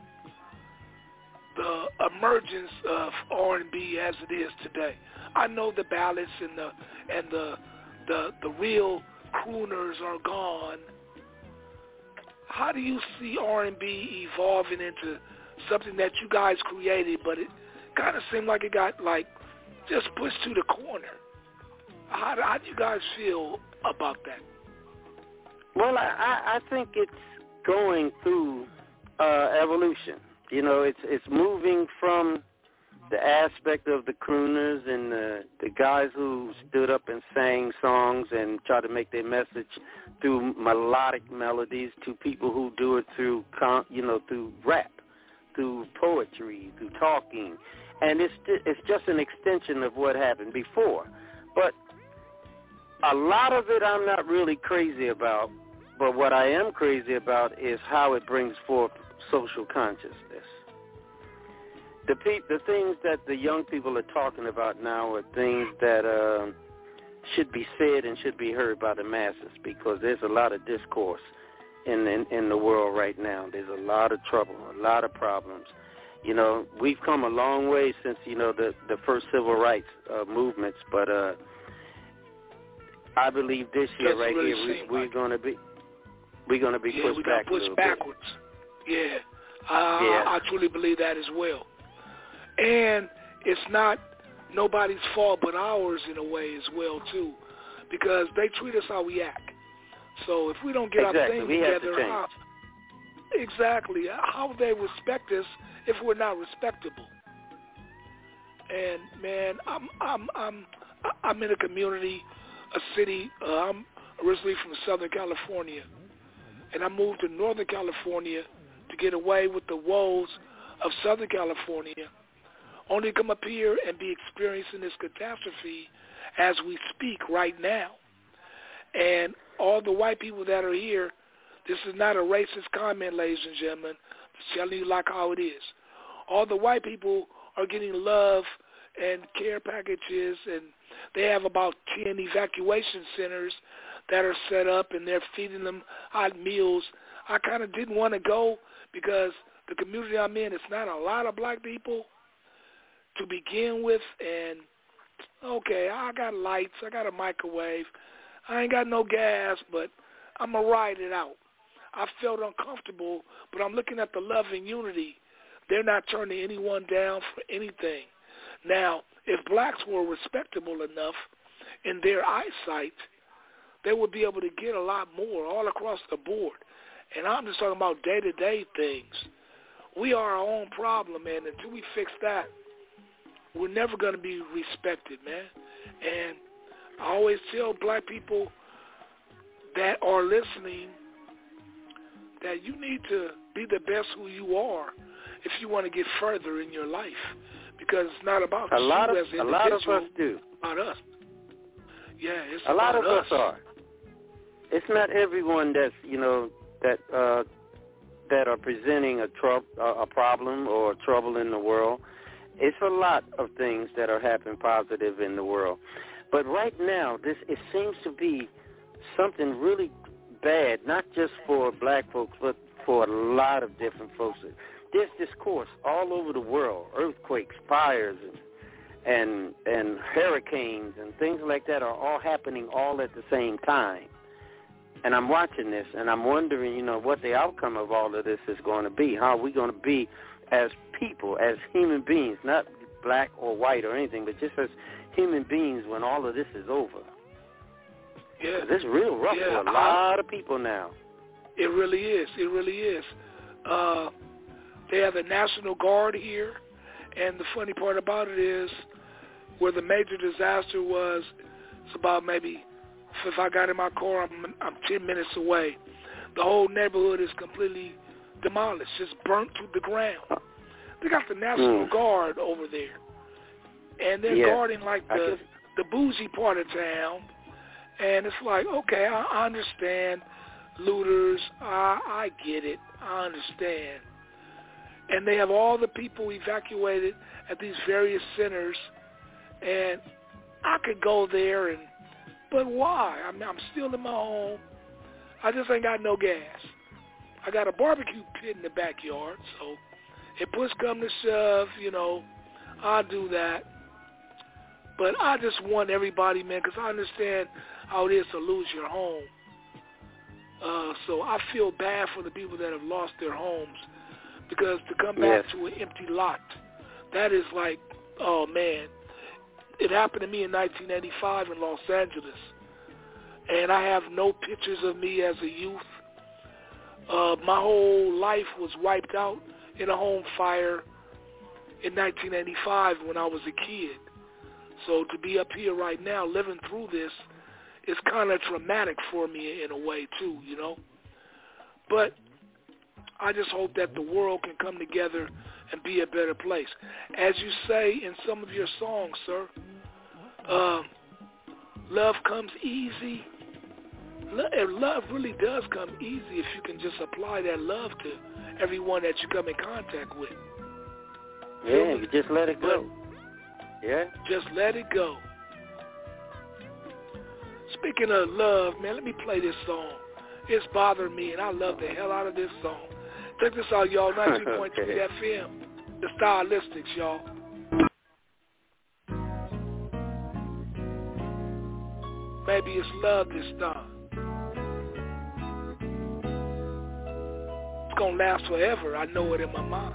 the emergence of R and B as it is today? I know the ballads and the and the the the real crooners are gone. How do you see R and B evolving into something that you guys created, but it kind of seemed like it got like just pushed to the corner? How, how do you guys feel about that? Well, I, I think it's going through uh, evolution. You know, it's it's moving from the aspect of the crooners and the, the guys who stood up and sang songs and tried to make their message through melodic melodies to people who do it through, you know, through rap, through poetry, through talking. And it's it's just an extension of what happened before. But a lot of it I'm not really crazy about. But what I am crazy about is how it brings forth social consciousness. The pe- the things that the young people are talking about now are things that uh, should be said and should be heard by the masses, because there's a lot of discourse in, in in the world right now. There's a lot of trouble, a lot of problems. You know, we've come a long way since, you know, the, the first civil rights uh, movements, but uh, I believe this year Doesn't right really here we, we're like going to be... we're going to be yeah, pushed we back got pushed a little backwards. bit. Yeah. Uh, yeah. I, I truly believe that as well. And it's not nobody's fault but ours in a way as well, too, because they treat us how we act. So if we don't get exactly. our thing we together, have to change. how, exactly, how would they respect us if we're not respectable? And man, I'm I'm I'm I'm in a community, a city. Uh, I'm originally from Southern California, and I moved to Northern California to get away with the woes of Southern California, only to come up here and be experiencing this catastrophe as we speak right now. And all the white people that are here, this is not a racist comment, ladies and gentlemen. Just telling you like how it is. All the white people are getting love and care packages, and they have about ten evacuation centers that are set up, and they're feeding them hot meals. I kind of didn't want to go because the community I'm in, it's not a lot of black people to begin with, and okay, I got lights, I got a microwave, I ain't got no gas, but I'm going to ride it out. I felt uncomfortable, but I'm looking at the love and unity. They're not turning anyone down for anything. Now, if blacks were respectable enough in their eyesight, they would be able to get a lot more all across the board. And I'm just talking about day-to-day things. We are our own problem, man. Until we fix that, we're never going to be respected, man. And I always tell black people that are listening that you need to be the best who you are if you want to get further in your life, because it's not about a lot you of, as an a individual. lot of us do. It's about us. Yeah, it's a about lot of us. us are. It's not everyone that's you know that uh, that are presenting a trou- a problem or trouble in the world. It's a lot of things that are happening positive in the world. But right now, this it seems to be something really bad, not just for black folks, but for a lot of different folks. There's discourse all over the world, earthquakes, fires, and, and and hurricanes and things like that are all happening all at the same time. And I'm watching this, and I'm wondering, you know, what the outcome of all of this is going to be. How are we going to be as people, as human beings, not black or white or anything, but just as human beings when all of this is over. Yeah. This is real rough yeah, for a lot I, of people now. It really is. It really is. Uh, they have the National Guard here, and the funny part about it is where the major disaster was, it's about maybe, if I got in my car, I'm, I'm ten minutes away. The whole neighborhood is completely demolished, just burnt to the ground. They got the National mm. Guard over there, and they're yeah. guarding like the the bougie part of town. And it's like, okay, I, I understand looters. I, I get it. I understand. And they have all the people evacuated at these various centers, and I could go there, and but why? I mean, I'm still in my home. I just ain't got no gas. I got a barbecue pit in the backyard, so if push come to shove, you know, I'll do that. But I just want everybody, man, because I understand how it is to lose your home. Uh, so I feel bad for the people that have lost their homes, because to come back yes. to an empty lot, that is like, oh, man. It happened to me in nineteen eighty-five in Los Angeles, and I have no pictures of me as a youth. Uh, my whole life was wiped out in a home fire in nineteen eighty-five when I was a kid. So to be up here right now living through this is kind of traumatic for me in a way too, you know. But I just hope that the world can come together and be a better place. As you say in some of your songs, sir, uh, love comes easy. Love really does come easy if you can just apply that love to everyone that you come in contact with. Yeah, really? You just let it go. But yeah. Just let it go. Speaking of love, man, let me play this song. It's bothering me, and I love the hell out of this song. Check this out, y'all, ninety-two point three okay. F M. The Stylistics, y'all. Maybe it's love this time. going to last forever. I know it in my mind.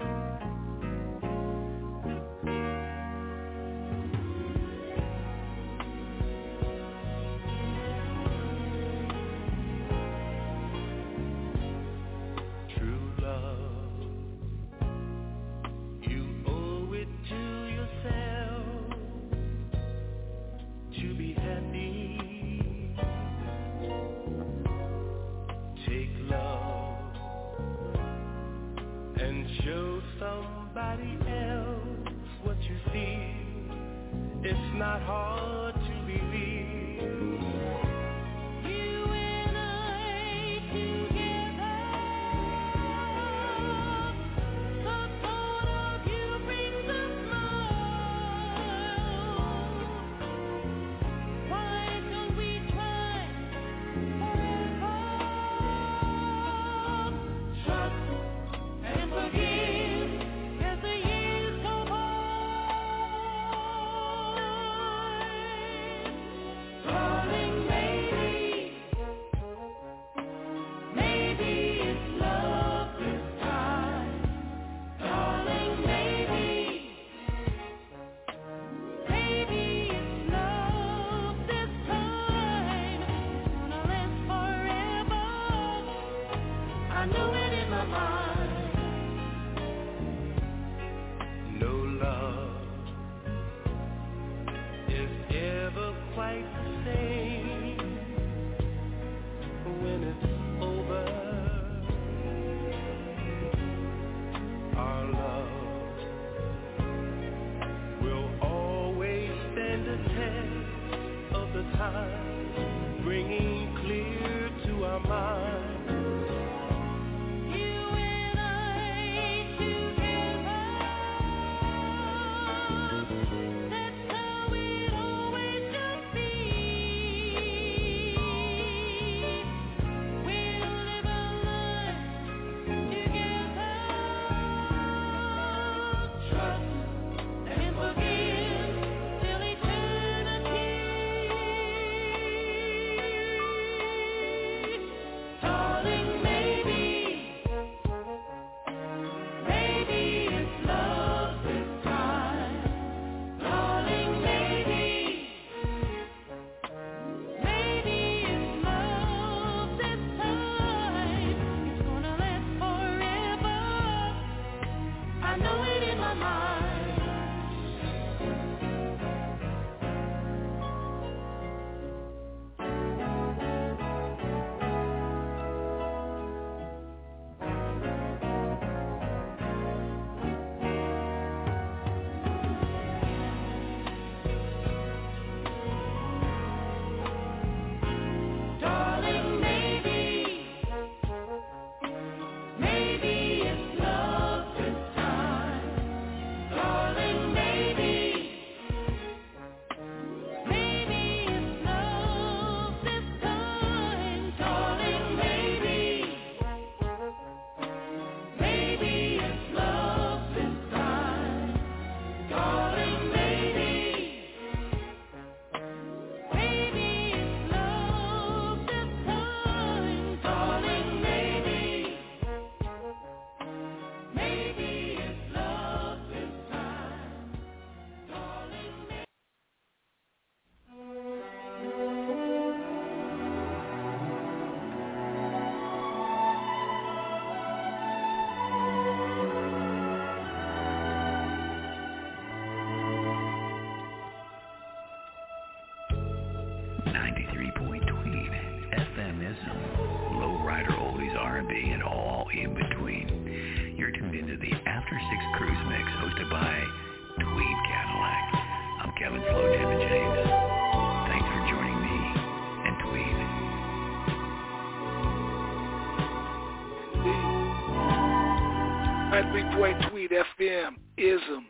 ninety-three point Tweed F M, Ism,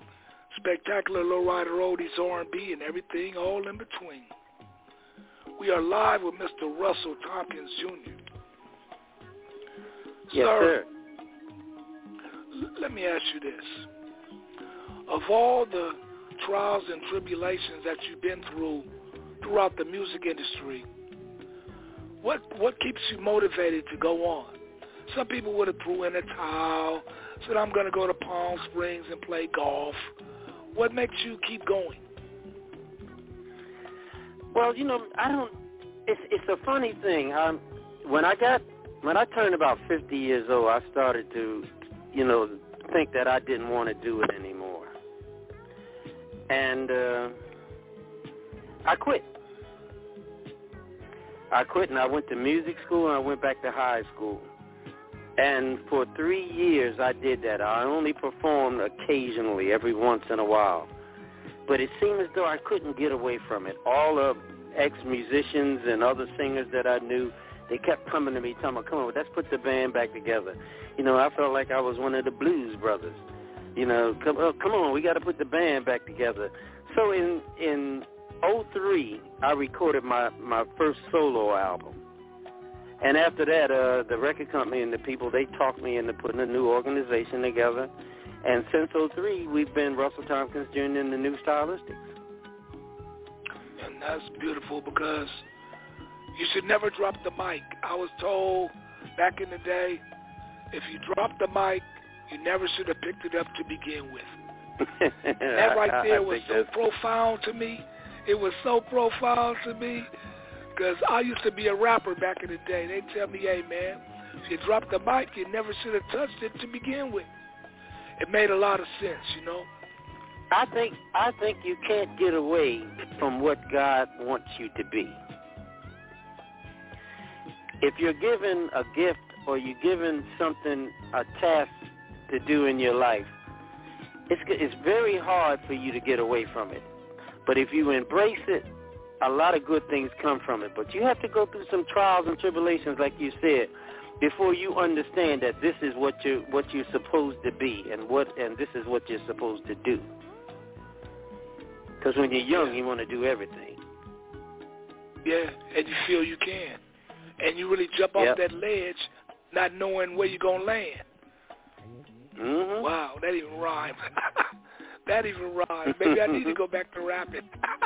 spectacular lowrider oldies, R and B, and everything all in between. We are live with Mister Russell Tompkins, Junior Yes, sir. sir. L- let me ask you this. Of all the trials and tribulations that you've been through throughout the music industry, what what keeps you motivated to go on? Some people would have threw in a towel, said, I'm going to go to Palm Springs and play golf. What makes you keep going? Well, you know, I don't, it's it's a funny thing. Um, when I got, when I turned about fifty years old, I started to, you know, think that I didn't want to do it anymore. And uh, I quit. I quit and I went to music school and I went back to high school. And for three years I did that. I only performed occasionally, every once in a while. But it seemed as though I couldn't get away from it. All the ex-musicians and other singers that I knew, they kept coming to me, telling me, come on, let's put the band back together. You know, I felt like I was one of the Blues Brothers. You know, come, oh, come on, we got to put the band back together. So in in oh three, I recorded my, my first solo album. And after that, uh, the record company and the people, they talked me into putting a new organization together. And since oh three, we've been Russell Tompkins Junior and the New Stylistics. And that's beautiful because you should never drop the mic. I was told back in the day, if you drop the mic, you never should have picked it up to begin with. That right there was so profound to me. It was so profound to me because I used to be a rapper back in the day. They tell me, hey, man, if you drop the mic, you never should have touched it to begin with. It made a lot of sense, you know. I think I think you can't get away from what God wants you to be. If you're given a gift or you're given something, a task to do in your life, it's it's very hard for you to get away from it. But if you embrace it, a lot of good things come from it. But you have to go through some trials and tribulations, like you said, before you understand that this is what you what you're supposed to be, and what and this is what you're supposed to do. Because when you're young, you want to do everything. Yeah, and you feel you can, and you really jump off yep. that ledge, not knowing where you're gonna land. Mm-hmm. Wow, that even rhymes. That even rhymes. Maybe I need to go back to rapping.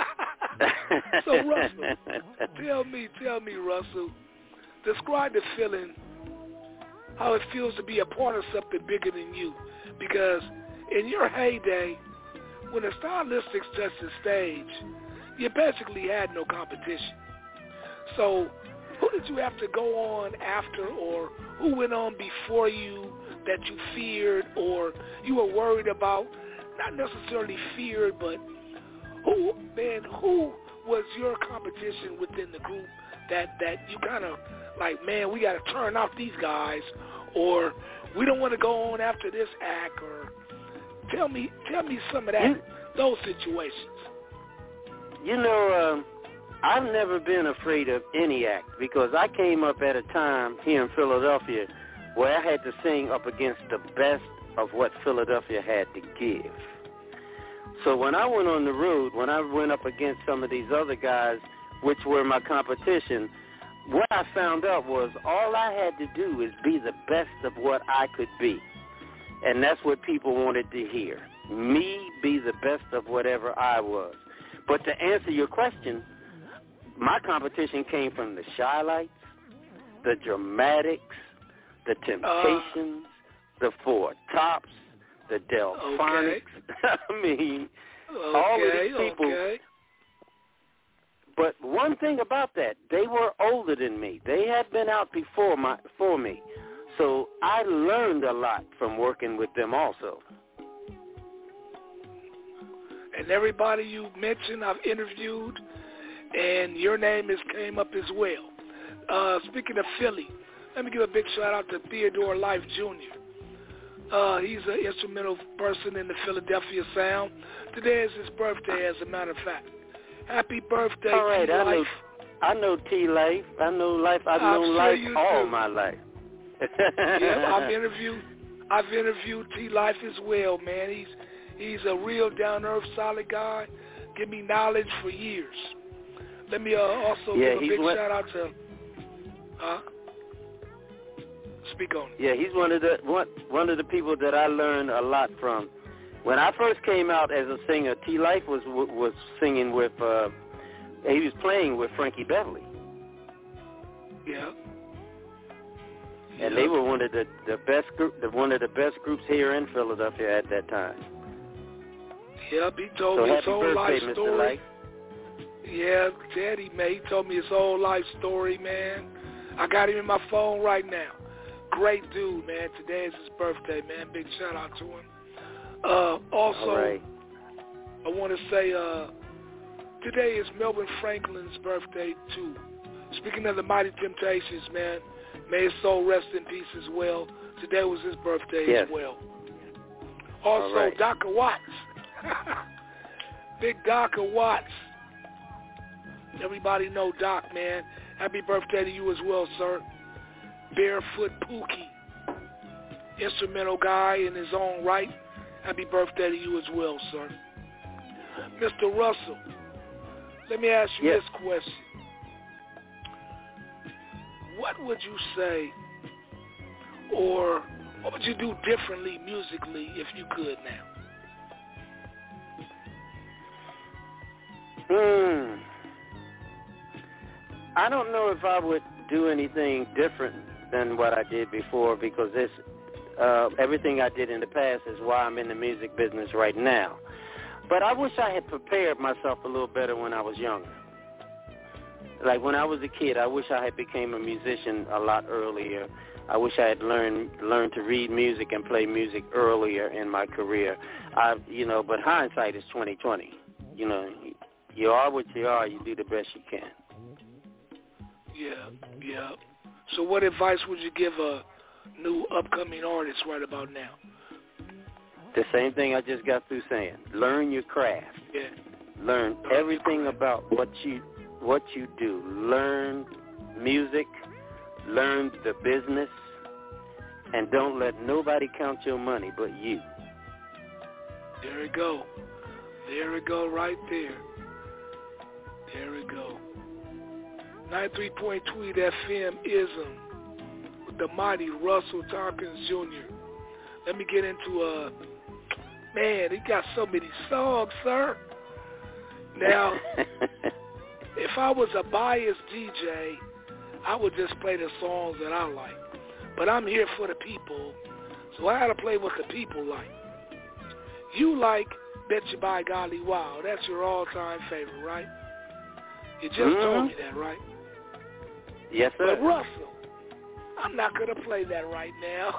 So Russell, tell me, tell me, Russell, describe the feeling, how it feels to be a part of something bigger than you. Because in your heyday, when the Stylistics touched the stage, you basically had no competition. So who did you have to go on after, or who went on before you that you feared or you were worried about? Not necessarily feared, but who, man, who was your competition within the group that, that you kind of like, man, we got to turn off these guys, or we don't want to go on after this act, or tell me tell me some of that, you, those situations. You know, um, I've never been afraid of any act because I came up at a time here in Philadelphia where I had to sing up against the best of what Philadelphia had to give. So when I went on the road, when I went up against some of these other guys, which were my competition, what I found out was all I had to do is be the best of what I could be. And that's what people wanted to hear. Me be the best of whatever I was. But to answer your question, my competition came from the Shy-Lights, the Dramatics, the Temptations, uh, the Four Tops, the Delphonics. Okay. I mean, okay, all of these people. Okay. But one thing about that, they were older than me. They had been out before my before me. So I learned a lot from working with them also. And everybody you mentioned, I've interviewed, and your name has came up as well. Uh, speaking of Philly, let me give a big shout-out to Theodore Life Junior Uh, he's an instrumental person in the Philadelphia sound. Today is his birthday, as a matter of fact. Happy birthday, all right, T-Life. I know, I know T-Life. I know Life. I've I'm known sure Life you all do. my life. Yeah, I've interviewed, I've interviewed T-Life as well, man. He's he's a real down-to-earth, solid guy. Give me knowledge for years. Let me uh, also yeah, give a big one, shout-out to... Huh? Speak on it. Yeah, he's one of the one one of the people that I learned a lot from. When I first came out as a singer, T-Life was was singing with, uh, he was playing with Frankie Beverly. Yeah. and yep. they were one of the, the best group, the, one of the best groups here in Philadelphia at that time. Yep, he told so me his whole birthday, life Mister story. Light. Yeah, Daddy, man, he told me his whole life story, man. I got him in my phone right now. Great dude, man. Today is his birthday, man. Big shout out to him. Uh, also, right. I want to say uh, today is Melvin Franklin's birthday, too. Speaking of the Mighty Temptations, man, may his soul rest in peace as well. Today was his birthday yes. as well. Also, right. Doctor Watts. Big Doctor Watts. Everybody know Doc, man. Happy birthday to you as well, sir. Barefoot Pookie. Instrumental guy in his own right. Happy birthday to you as well, sir. Mister Russell, let me ask you yes. this question. What would you say, or what would you do differently musically if you could now? Hmm. I don't know if I would do anything different than what I did before, because this, uh, everything I did in the past is why I'm in the music business right now. But I wish I had prepared myself a little better when I was younger. Like when I was a kid, I wish I had became a musician a lot earlier. I wish I had learned learned to read music and play music earlier in my career. I, you know, but hindsight is twenty twenty. You know, you are what you are. You do the best you can. Yeah, yeah. So what advice would you give a new upcoming artist right about now? The same thing I just got through saying. Learn your craft. Yeah. Learn everything about what you what you do. Learn music. Learn the business. And don't let nobody count your money but you. There we go. There we go right there. There we go. ninety-three point Tweed F M ism with the mighty Russell Tompkins Junior Let me get into, uh, man, he got so many songs, sir. Now, if I was a biased D J, I would just play the songs that I like. But I'm here for the people, so I got to play what the people like. You like Bet You By Golly Wow. That's your all-time favorite, right? You just mm-hmm. told me that, right? Yes, sir. But Russell, I'm not going to play that right now.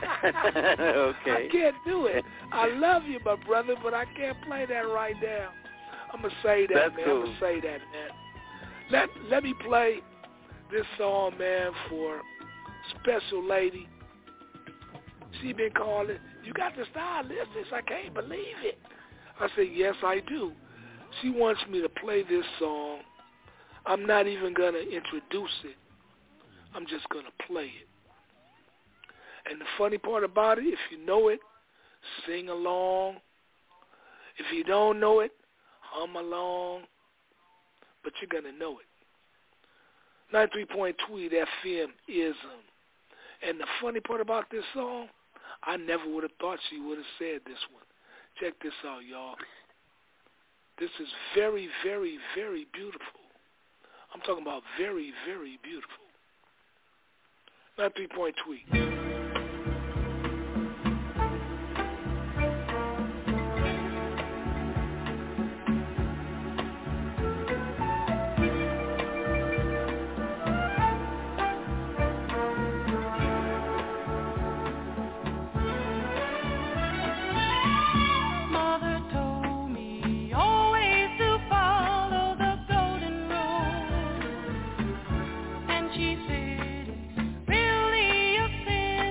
Okay. I can't do it. I love you, my brother, but I can't play that right now. I'm going to say that, That's man. cool. I'm going to say that, man. Let, let me play this song, man, for special lady. She been calling, you got the stylist. I can't believe it. I said, yes, I do. She wants me to play this song. I'm not even going to introduce it. I'm just going to play it. And the funny part about it, if you know it, sing along. If you don't know it, hum along. But you're going to know it. ninety-three point Tweed F M ism. And the funny part about this song, I never would have thought she would have said this one. Check this out, y'all. This is very, very, very beautiful. I'm talking about very, very beautiful. ninety-three point Tweed. She said it's really a sin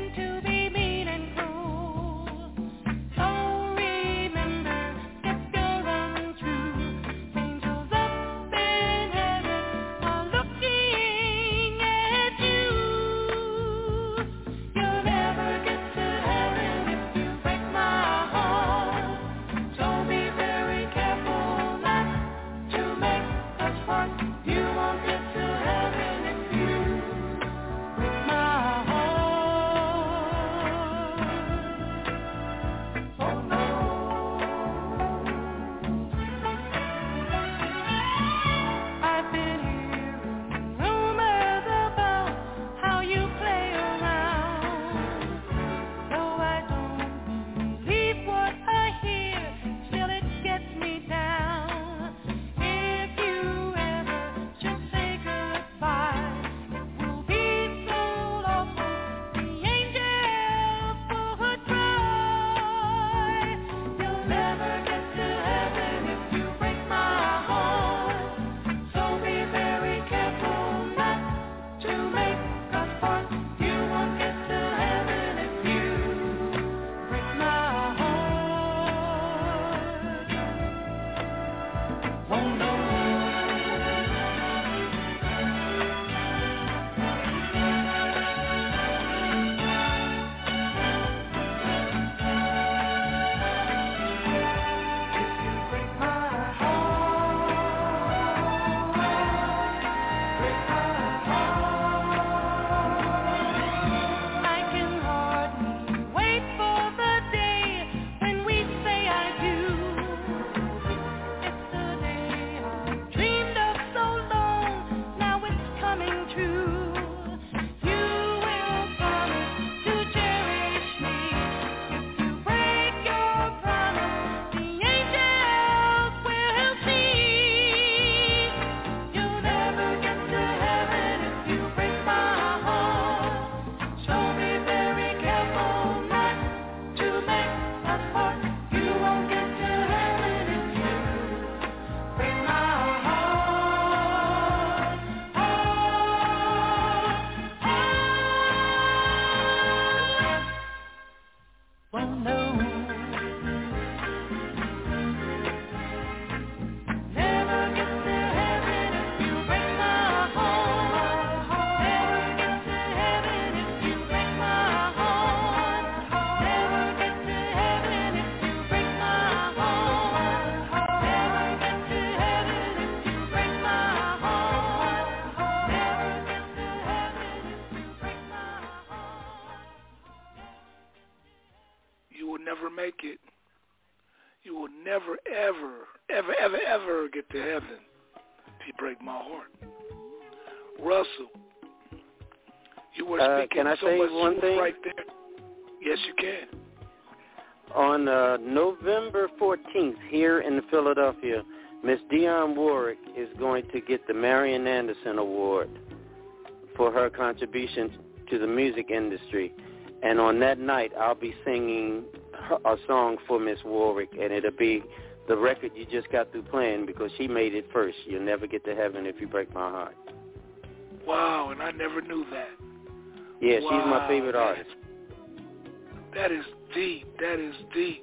will never make it. You will never, ever, ever, ever, ever get to heaven if you break my heart. Russell, you were Uh, speaking can I so say much one truth thing? right there. Yes, you can. On uh, November fourteenth, here in Philadelphia, Miss Dionne Warwick is going to get the Marian Anderson Award for her contribution to the music industry. And on that night, I'll be singing her, a song for Miss Warwick, and it'll be the record you just got through playing because she made it first. You'll never get to heaven if you break my heart. Wow, and I never knew that. Yeah, wow, she's my favorite that artist. Is, that is deep. That is deep.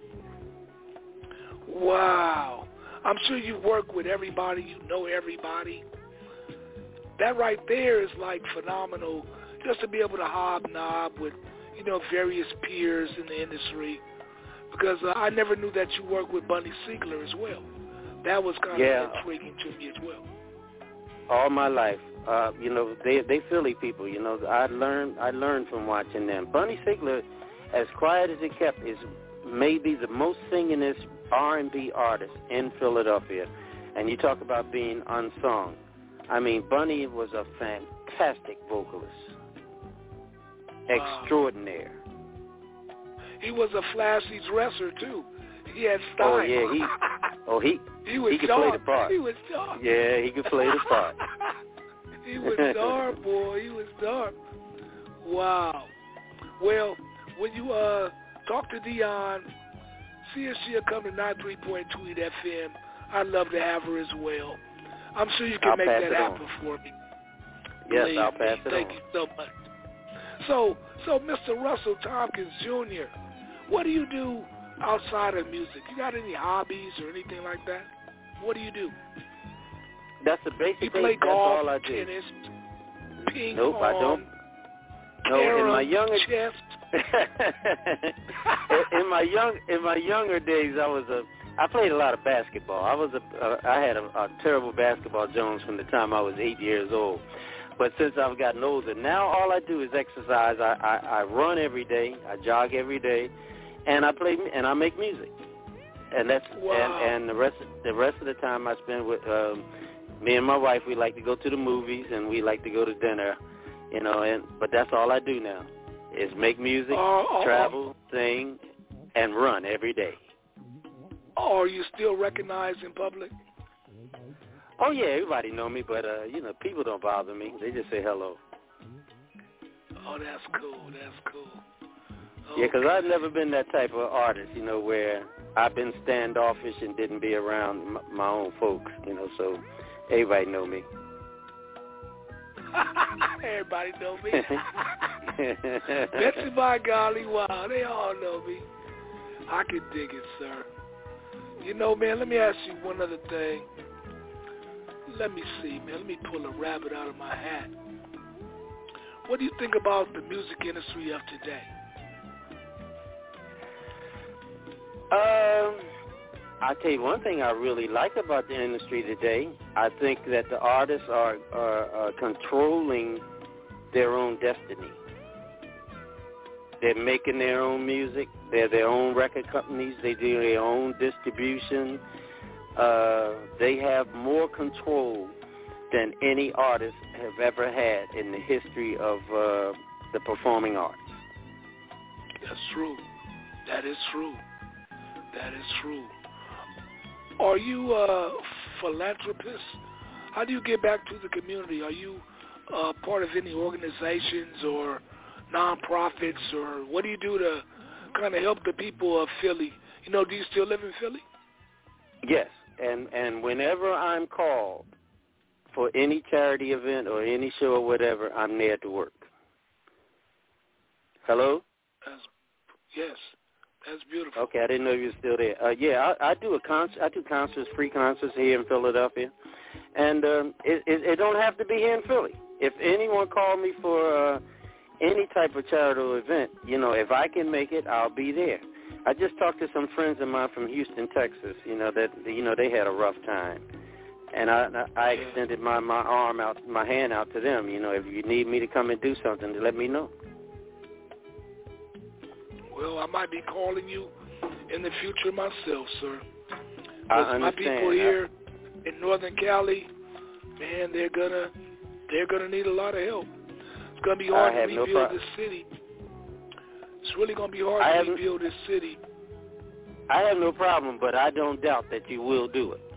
Wow. I'm sure you work with everybody. You know everybody. That right there is like phenomenal, just to be able to hobnob with, you know, various peers in the industry. Because uh, I never knew that you worked with Bunny Siegler as well. That was kind yeah. of intriguing to me as well. All my life, uh, you know, they they Philly people. You know, I learned I learned from watching them. Bunny Siegler, as quiet as it kept, is maybe the most singingest R and B artist in Philadelphia. And you talk about being unsung. I mean, Bunny was a fantastic vocalist, wow. extraordinaire. He was a flashy dresser too. He had style. Oh yeah, he. Oh he. he was he could sharp. play the part. He was sharp. Yeah, he could play the part. He was sharp, boy. He was sharp. Wow. Well, when you uh talk to Dionne, see if she'll come to ninety-three point two F M. I'd love to have her as well. I'm sure you can I'll make pass that it happen on. for me. Yes, Believe I'll pass me. it Thank on. you so much. So, so Mister Russell Tompkins Junior, what do you do outside of music? You got any hobbies or anything like that? What do you do? That's the basic You thing. play That's golf, all I do. tennis, ping Nope, pong, I don't. No, carom, in my younger chess. in my young in my younger days, I was a I played a lot of basketball. I was a uh, I had a, a terrible basketball Jones from the time I was eight years old. But since I've gotten older, now all I do is exercise. I, I, I run every day. I jog every day, and I play and I make music. And that's wow. and, and the rest the rest of the time I spend with um, me and my wife. We like to go to the movies and we like to go to dinner, you know. And but that's all I do now is make music, uh, uh, travel, sing, and run every day. Are you still recognized in public? Oh yeah, everybody know me, but uh, you know, people don't bother me. They just say hello. Oh, that's cool. That's cool. Okay. Yeah, because I've never been that type of artist, you know, where I've been standoffish and didn't be around m- my own folks, you know. So everybody know me. Everybody know me. Betsy, by golly, wow, they all know me. I can dig it, sir. You know, man, let me ask you one other thing. Let me see, man. Let me pull a rabbit out of my hat. What do you think about the music industry of today? Um, I'll tell you one thing I really like about the industry today. I think that the artists are, are, are controlling their own destiny. They're making their own music. They're their own record companies. They do their own distribution. Uh, they have more control than any artist have ever had in the history of uh, the performing arts. That's true. That is true. That is true. Are you a philanthropist? How do you get back to the community? Are you uh, part of any organizations or nonprofits, or what do you do to kind of help the people of Philly? You know, do you still live in Philly? Yes, and and whenever I'm called for any charity event or any show or whatever, I'm there to work. Hello? That's, yes, that's beautiful. Okay, I didn't know you were still there. Uh, yeah, I, I do a concert. I do concerts, free concerts here in Philadelphia, and um, it, it, it don't have to be here in Philly. If anyone called me for uh, any type of charitable event, you know, if I can make it, I'll be there. I just talked to some friends of mine from Houston, Texas. You know that you know they had a rough time, and I I extended my, my arm out, my hand out to them. You know, if you need me to come and do something, to let me know. Well, I might be calling you in the future myself, sir. I Because my understand. people here in Northern Cali, man, they're gonna they're gonna need a lot of help. It's gonna be hard I to have no rebuild pro- this city. It's really gonna be hard I to have- rebuild this city. I have no problem, but I don't doubt that you will do it.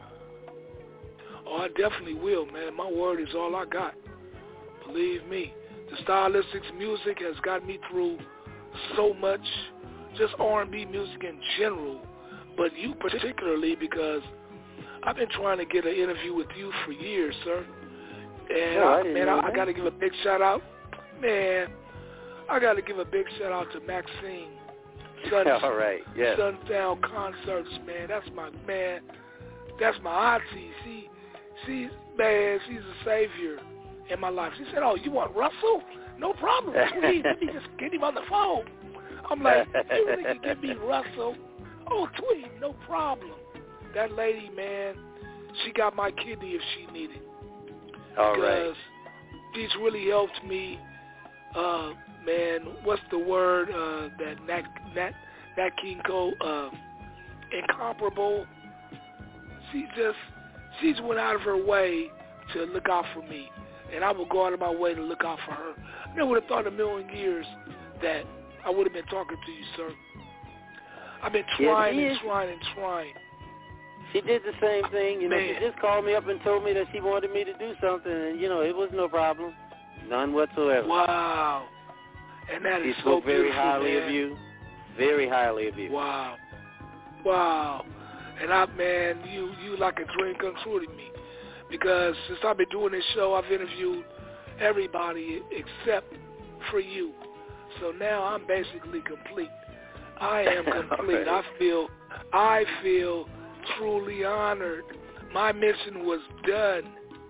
Oh, I definitely will, man. My word is all I got. Believe me. The stylistics music has got me through so much, just R and B music in general, but you particularly, because I've been trying to get an interview with you for years, sir. And Oh, I I, didn't man, know I, I that. got to give a big shout out. Man, I got to give a big shout out to Maxine. Sun, All right, yes. Sundown Concerts, man. That's my man. That's my auntie. She, she's man. She's a savior in my life. She said, "Oh, you want Russell? No problem. Tweed, let me just get him on the phone." I'm like, "You really can give me Russell? Oh, Tweed, no problem." That lady, man, she got my kidney if she needed. All because right. she's really helped me. Uh, man, what's the word uh, that Nat Nat Nat King Cole, uh, incomparable. She just she's went out of her way to look out for me, and I will go out of my way to look out for her. I never would have thought in a million years that I would have been talking to you, sir. I've been trying Yes, and trying and trying. She did the same thing. You know, Man. she just called me up and told me that she wanted me to do something, and, you know, it was no problem. None whatsoever. Wow. And that She is spoke so very beautiful, highly man. of you. Very highly of you. Wow. Wow. And I, man, you, you like a dream come true to me. Because since I've been doing this show, I've interviewed everybody except for you. So now I'm basically complete. I am complete. I feel, I feel truly honored. My mission was done.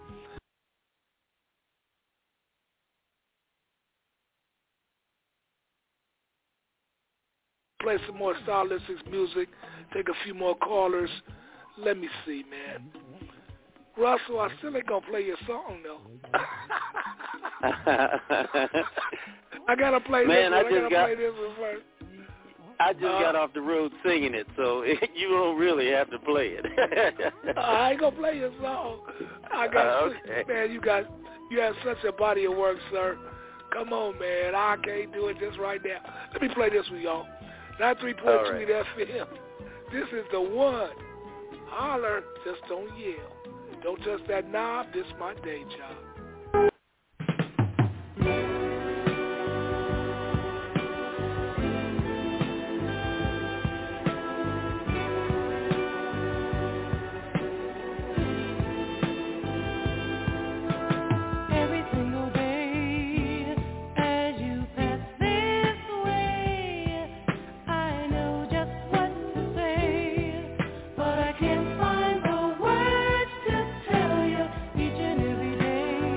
Play some more stylistics music, take a few more callers. Let me see, man. Russell, I still ain't gonna play your song though. I gotta play Man, this one. I I, just gotta got- play this one first. I just Uh, got off the road singing it, so you don't really have to play it. I ain't gonna play your song. I got Uh, okay. man. You got you have such a body of work, sir. Come on, man. I can't do it just right now. Let me play this with y'all. ninety-three point All two right. F M. This is the one. Holler, just don't yell. Don't touch that knob. This is my day job. Every single day as you pass this way, I know just what to say, but I can't find the words to tell you each and every day.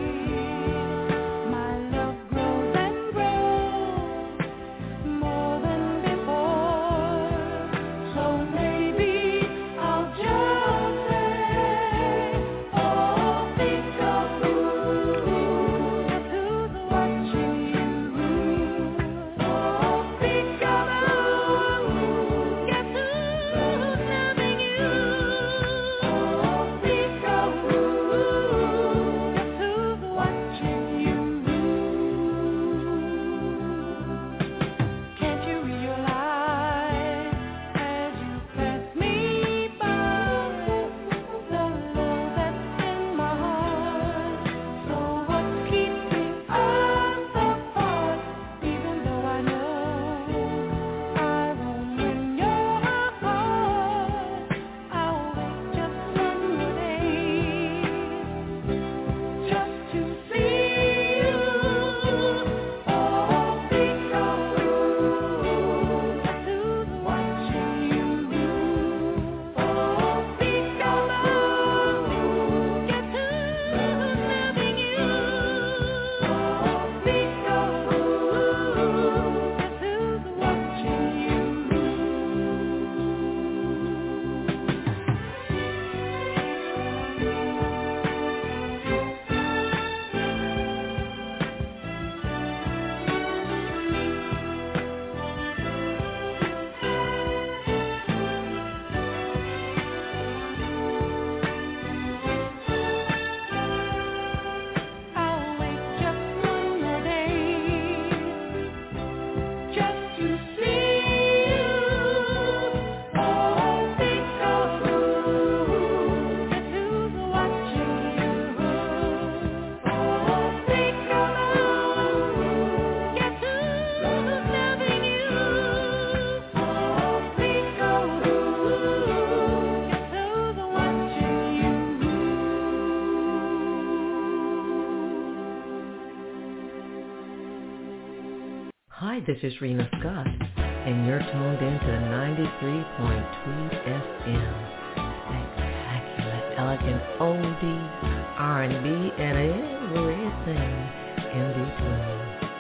this is Rena Scott, and you're tuned in to ninety-three point two F M. Spectacular, elegant oldies, R and B, and everything in between.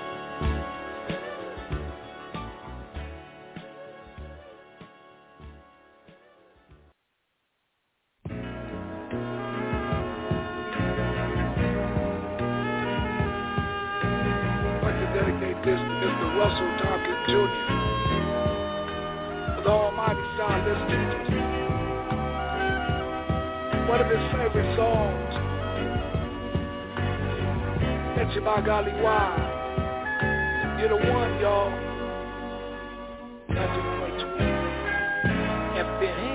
This to Mister Russell Tompkins Junior For the almighty sound listeners. One of his favorite songs, mentioned by Golly Why. You're the one, y'all. ninety-three point two F M.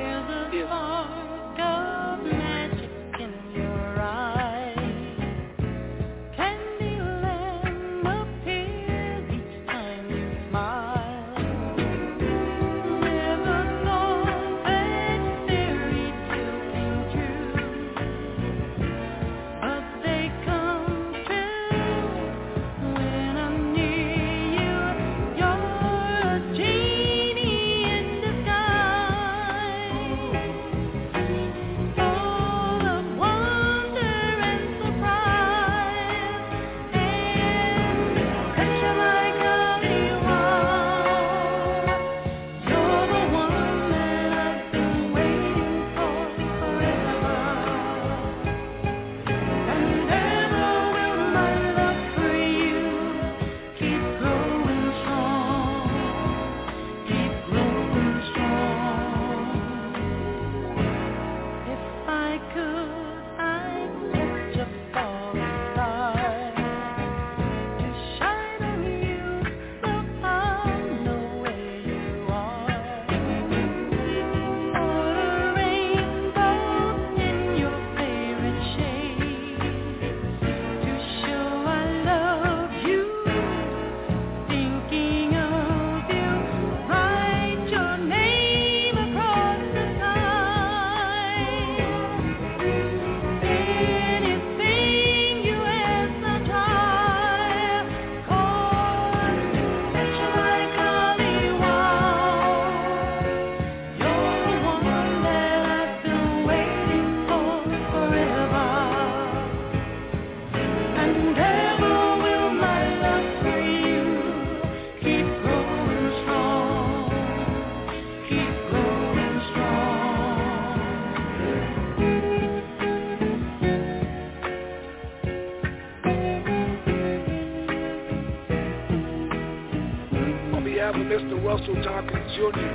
Mister Russell Tompkins Junior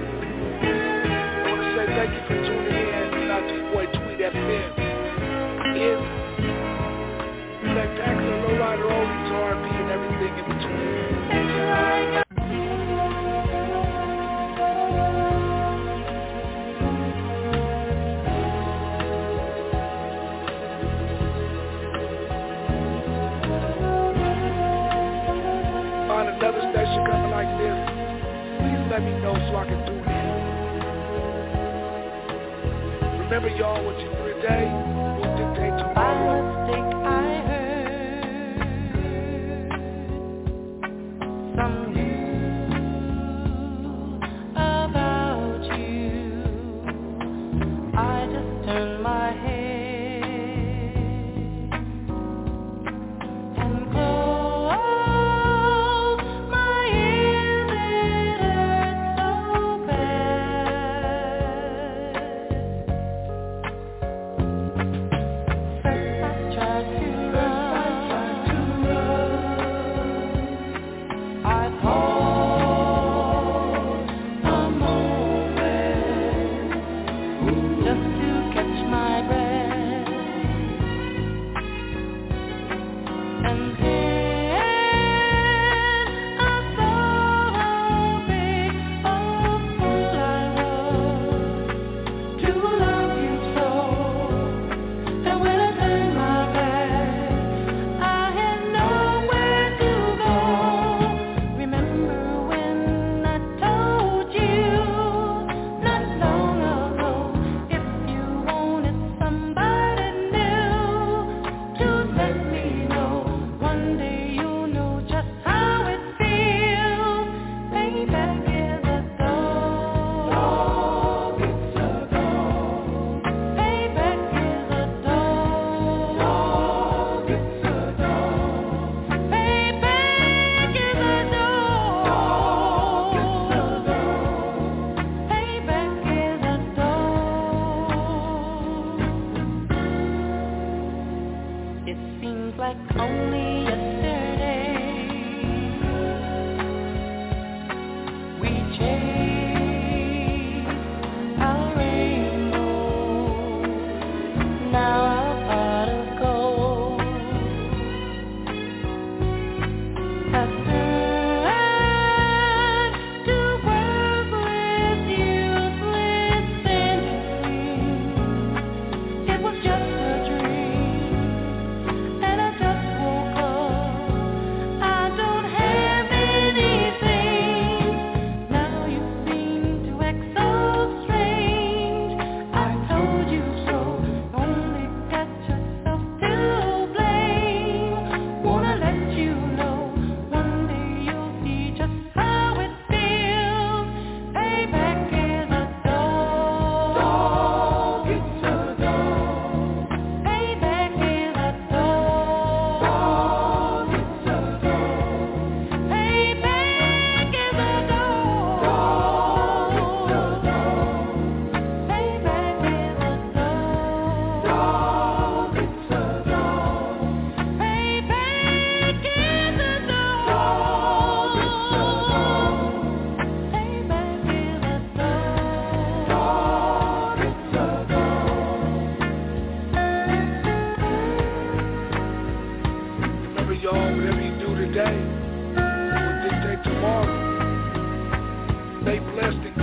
I want to say thank you for tuning in to ninety-three point two F M. It's spectacular lowrider oldies, R and B, and everything in between. Find another station coming like this. Let me know so I can tune in. Remember, y'all, what you do today will dictate tomorrow. I think I heard some news about you. I just turned my head and closed my ears. So bad.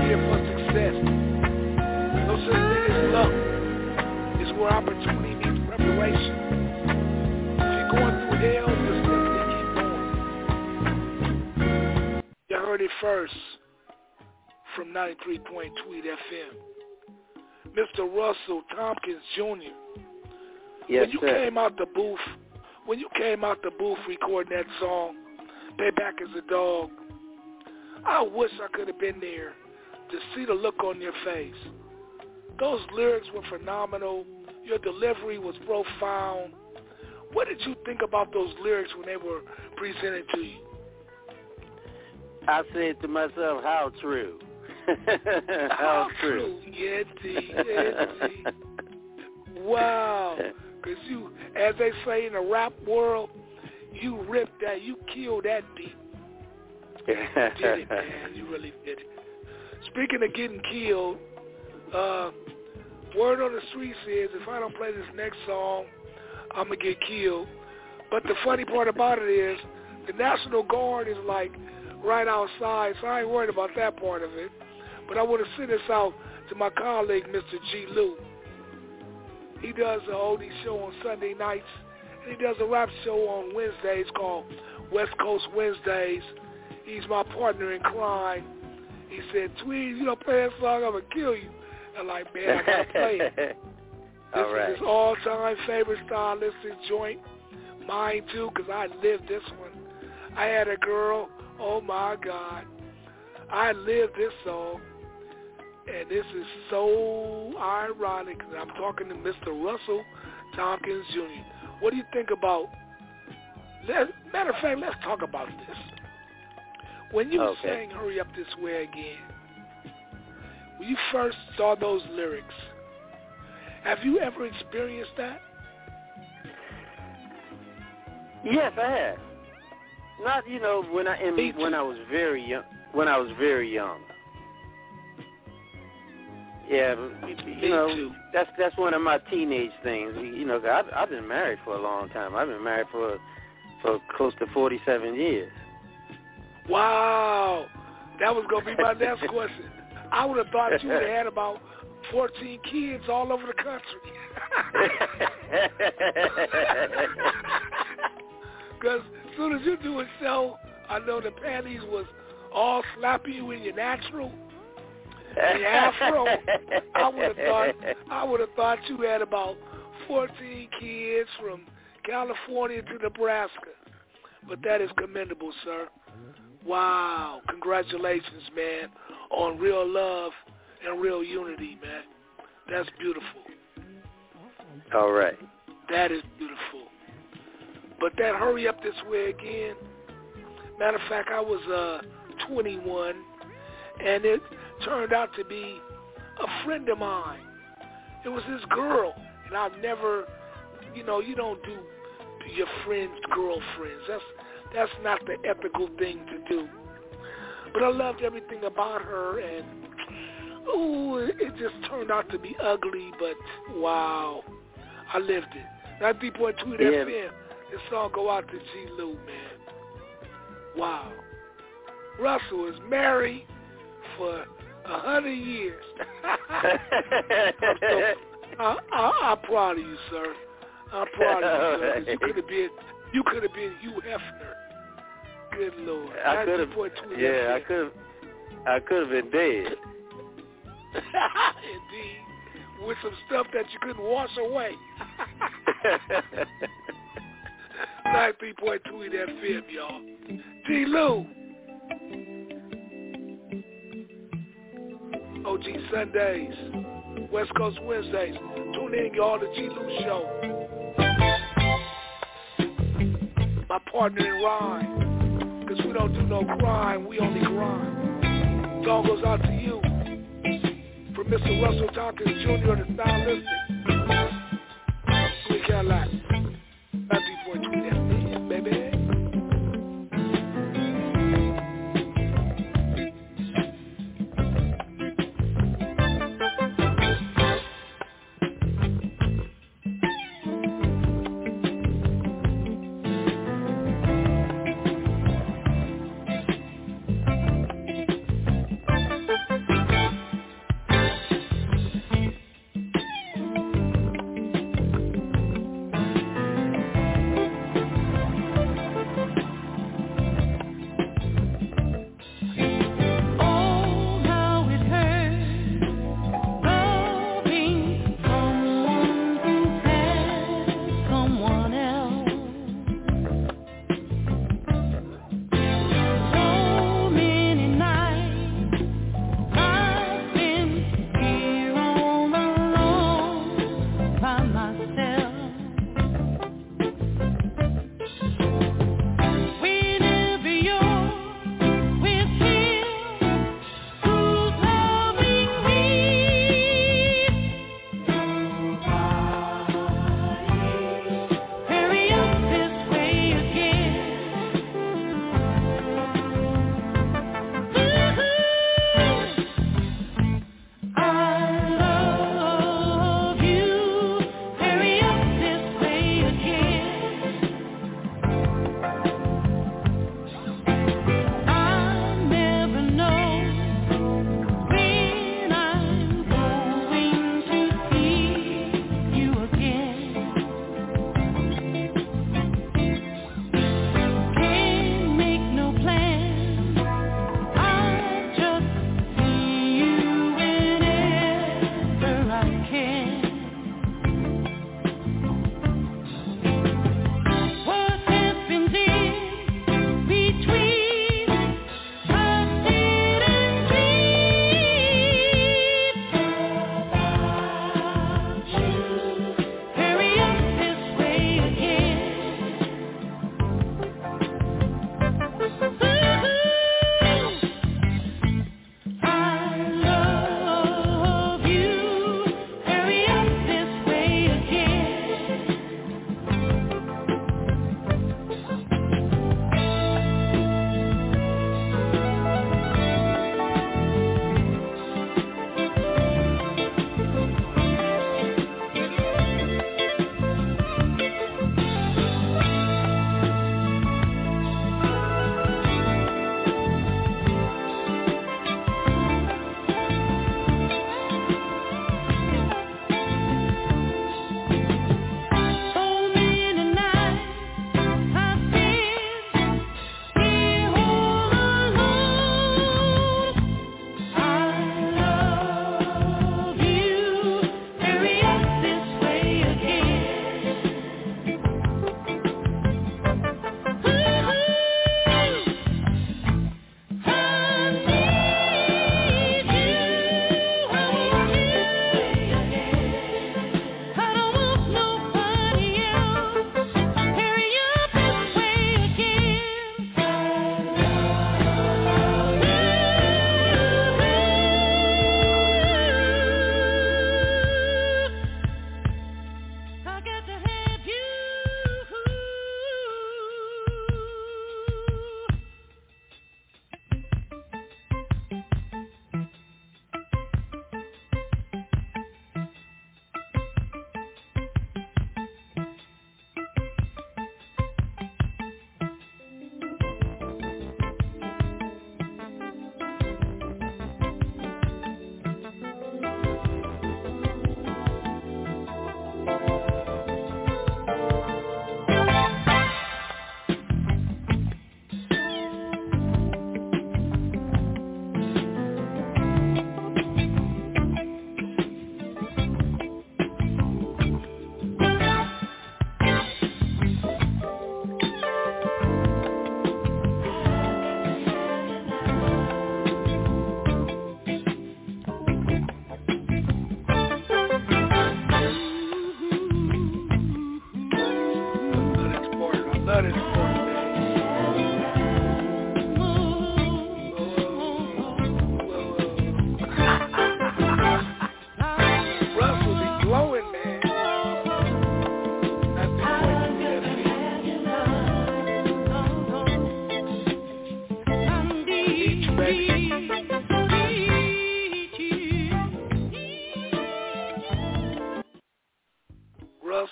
here for success. No such thing as luck. It's where opportunity meets preparation. If you're going through hell, just simply keep going. You heard it first from ninety-three point Tweed F M. Mister Russell Tompkins Junior Yes, when you sir. came out the booth, when you came out the booth recording that song, Payback as a Dog, I wish I could have been there to see the look on your face. Those lyrics were phenomenal. Your delivery was profound. What did you think about those lyrics when they were presented to you? I said to myself, how true. how, how true. true. Yeah, indeed. indeed. Wow. Because you, as they say in the rap world, you ripped that, you killed that beat. You did it, man. You really did it. Speaking of getting killed, uh, word on the street says if I don't play this next song, I'm going to get killed. But the funny part about it is the National Guard is like right outside, so I ain't worried about that part of it. But I want to send this out to my colleague, Mister G. Lou. He does an oldie show on Sunday nights, and he does a rap show on Wednesdays called West Coast Wednesdays. He's my partner in crime. He said, Tweed, you don't play that song, I'm going to kill you. I'm like, man, I got to play it. This all right. is his all-time favorite stylistic joint. Mine, too, because I lived this one. I had a girl, oh, my God. I lived this song. And this is so ironic. I'm talking to Mister Russell Tompkins Junior What do you think about, let, matter of fact, let's talk about this. When you okay. were saying Hurry Up This Way Again, when you first saw those lyrics, have you ever experienced that? Yes, I have. Not, you know, when I in, when I was very young. When I was very young. Yeah, you know, that's that's one of my teenage things. You know, I've, I've been married for a long time. I've been married for for close to forty-seven years. Wow, that was gonna be my next question. I would have thought you would have had about fourteen kids all over the country. Because as soon as you do a show, I know the panties was all slapping you in your natural. The afro, I would have thought I would have thought you had about fourteen kids from California to Nebraska. But that is commendable, sir. Wow. Congratulations, man, on real love and real unity, man. That's beautiful. All right. That is beautiful. But that Hurry Up This Way Again, matter of fact, I was uh, twenty-one, and it turned out to be a friend of mine. It was this girl, and I've never, you know, you don't do your friends' girlfriends. That's that's not the ethical thing to do. But I loved everything about her, and ooh, it just turned out to be ugly, but wow, I lived it. ninety point two yeah. F M. This song go out to G. Lou, man. Wow. Russell is married for a hundred years. I'm, so, I, I, I'm proud of you, sir. I'm proud of you, sir. 'Cause you could have been, you could have been Hugh Hefner. Good Lord. I could have. Yeah, I could have. I could have been dead. Indeed, with some stuff that you couldn't wash away. ninety-three point two F M, y'all. G. Lou. O G Sundays, West Coast Wednesdays. Tune in, y'all, to G. Lou Show. My partner in rhyme. Because we don't do no crime, we only grind. Song goes out to you. From Mister Russell Tompkins Junior the stylistic. We can't lie. ninety-three point two F M, baby.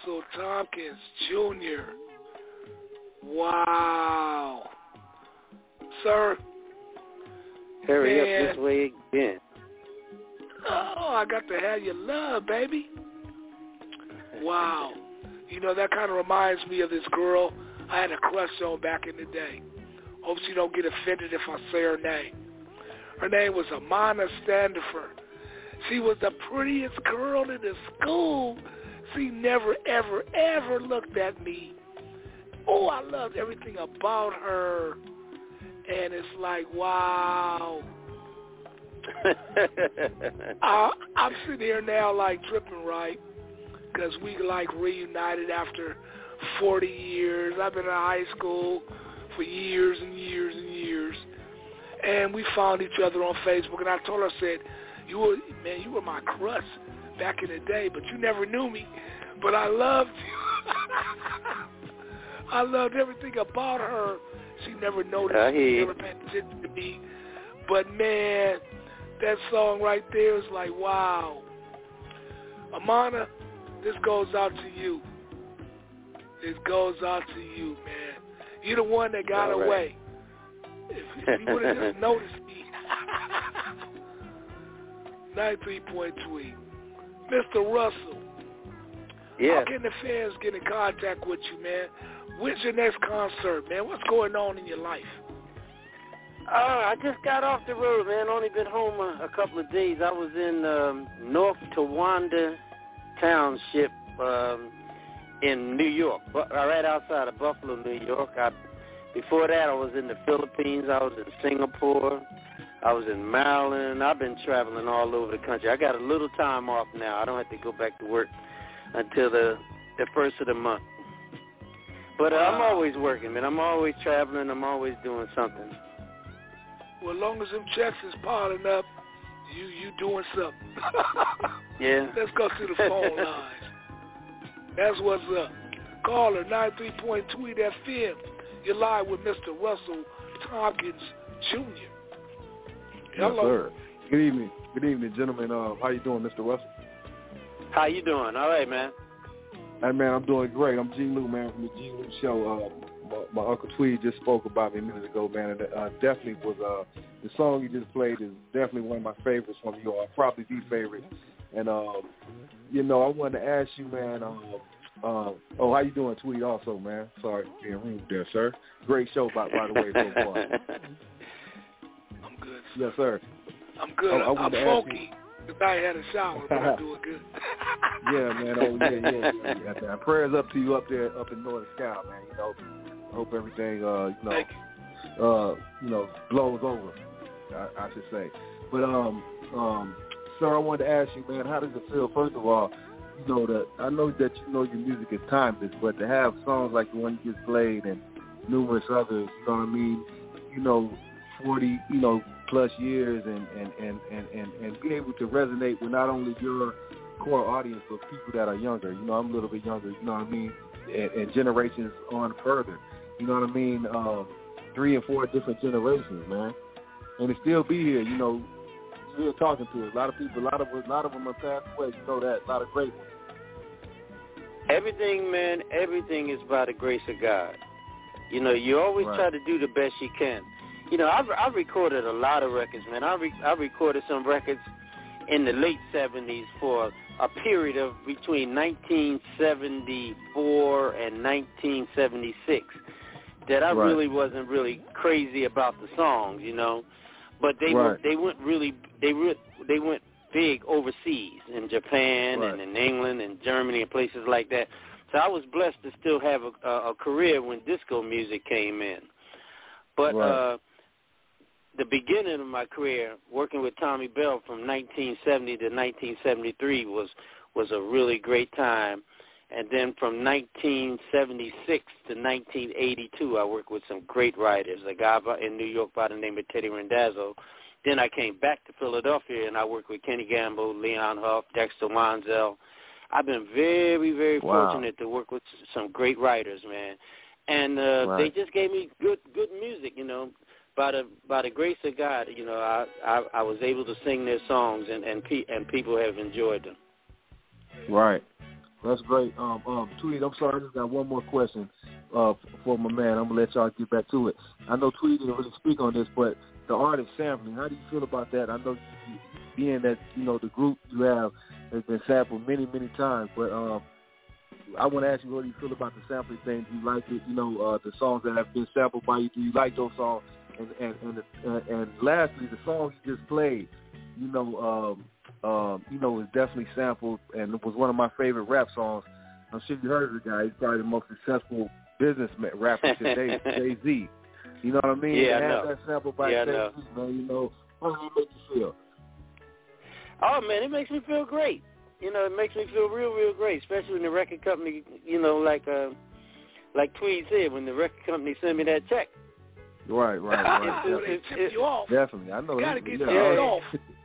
Russell Tompkins Junior Wow. Sir. Hurry man. up this way again. Oh, I got to have your love, baby. Wow. You know, that kind of reminds me of this girl I had a crush on back in the day. Hope she don't get offended if I say her name. Her name was Amana Standifer. She was the prettiest girl in the school. She never, ever, ever looked at me. Oh, I loved everything about her. And it's like, wow. I, I'm sitting here now like tripping, right? Because we like reunited after forty years. I've been in high school for years and years and years. And we found each other on Facebook. And I told her, I said, you were, man, you were my crush back in the day, but you never knew me. But I loved you. I loved everything about her. She never noticed. She never paid attention to me. But, man, that song right there is like, wow. Amana, this goes out to you. This goes out to you, man. You're the one that got All away. Right. If, if you would have just noticed me. ninety-three point two. Mister Russell. Yeah. How can the fans get in contact with you, man? When's your next concert, man? What's going on in your life? Uh, I just got off the road, man. Only been home a, a couple of days. I was in um, North Towanda Township um, in New York, but right outside of Buffalo, New York. I, before that, I was in the Philippines. I was in Singapore. I was in Maryland. I've been traveling all over the country. I got a little time off now. I don't have to go back to work until the the first of the month. But uh, I'm always working, man. I'm always traveling. I'm always doing something. Well, as long as them checks is piling up, you you doing something. Yeah. Let's go to the phone lines. That's what's up. Caller ninety-three point two F M. You're live with Mister Russell Tompkins Junior Yes, Hello. sir. Good evening. Good evening, gentlemen. Uh, how you doing, Mister Russell? How you doing? All right, man. Hey, man, I'm doing great. I'm G. Lou, man, from the G. Lou Show. Uh, my, my Uncle Tweed just spoke about me a minute ago, man, and uh, definitely was, uh, the song you just played is definitely one of my favorites from you all, probably the favorite. And, uh, you know, I wanted to ask you, man, uh, uh, oh, how you doing, Tweed, also, man? Sorry for being rude there, sir. Great show, by, by the way, so far. I'm good. Yes, sir. I'm good. I, I I'm funky. Because I had a shower, but I'm doing good. Yeah, man. Oh, yeah, yeah, yeah, yeah, man. Prayers up to you up there, up in Northern Sky, man. You know, I hope everything, uh, you know, you. uh, you know, blows over. I, I should say. But, um, um, sir, I wanted to ask you, man, how does it feel? First of all, you know that I know that you know your music is timeless, but to have songs like the one you just played and numerous others, you know what I mean? You know, forty, you know, plus years and, and, and, and, and, and be able to resonate with not only your core audience, but people that are younger. You know, I'm a little bit younger, you know what I mean? And, and generations on further. You know what I mean? Um, three and four different generations, man. And to still be here, you know, you're talking to us. A lot of people, a lot of a lot of them are passed away. You know that. A lot of great ones. Everything, man, everything is by the grace of God. You know, you always right. try to do the best you can. You know, I've, I've recorded a lot of records, man. I re- I recorded some records in the late seventies for a period of between nineteen seventy-four and nineteen seventy-six that I right. really wasn't really crazy about the songs, you know. But they right. were, they went really they re- they went big overseas in Japan right. and in England and Germany and places like that. So I was blessed to still have a, a, a career when disco music came in. But right. uh, the beginning of my career, working with Tommy Bell from nineteen seventy to nineteen seventy-three, was was a really great time. And then from nineteen seventy-six to nineteen eighty-two, I worked with some great writers, a guy in New York by the name of Teddy Randazzo. Then I came back to Philadelphia, and I worked with Kenny Gamble, Leon Huff, Dexter Wanzel. I've been very, very wow. fortunate to work with some great writers, man. And uh, right. they just gave me good good music, you know. By the by the grace of God, you know, I I, I was able to sing their songs, and and, pe- and people have enjoyed them. Right. That's great. Um, um, Tweed, I'm sorry, I just got one more question uh, for my man. I'm gonna let y'all get back to it. I know Tweed didn't really speak on this, but the artist sampling, how do you feel about that? I know you, being that you know the group you have has been sampled many, many times, but um, I want to ask you, what do you feel about the sampling thing? Do you like it? You know, uh, the songs that have been sampled by you. Do you like those songs? And and and, and, and lastly, the song you just played, you know. Um, Um, you know, it's definitely sampled, and it was one of my favorite rap songs. I'm sure you heard of the guy. He's probably the most successful businessman rapper today, Jay-Z. You know what I mean? Yeah, to I have know. that sampled by yeah, Jay-Z, man, you know, how does it make you feel? Oh, man, it makes me feel great. You know, it makes me feel real, real great, especially when the record company, you know, like uh, like Tweed said, when the record company sent me that check. Right, right, right. it, it, it, it, you off. Definitely. I know. You got to get yeah. you off.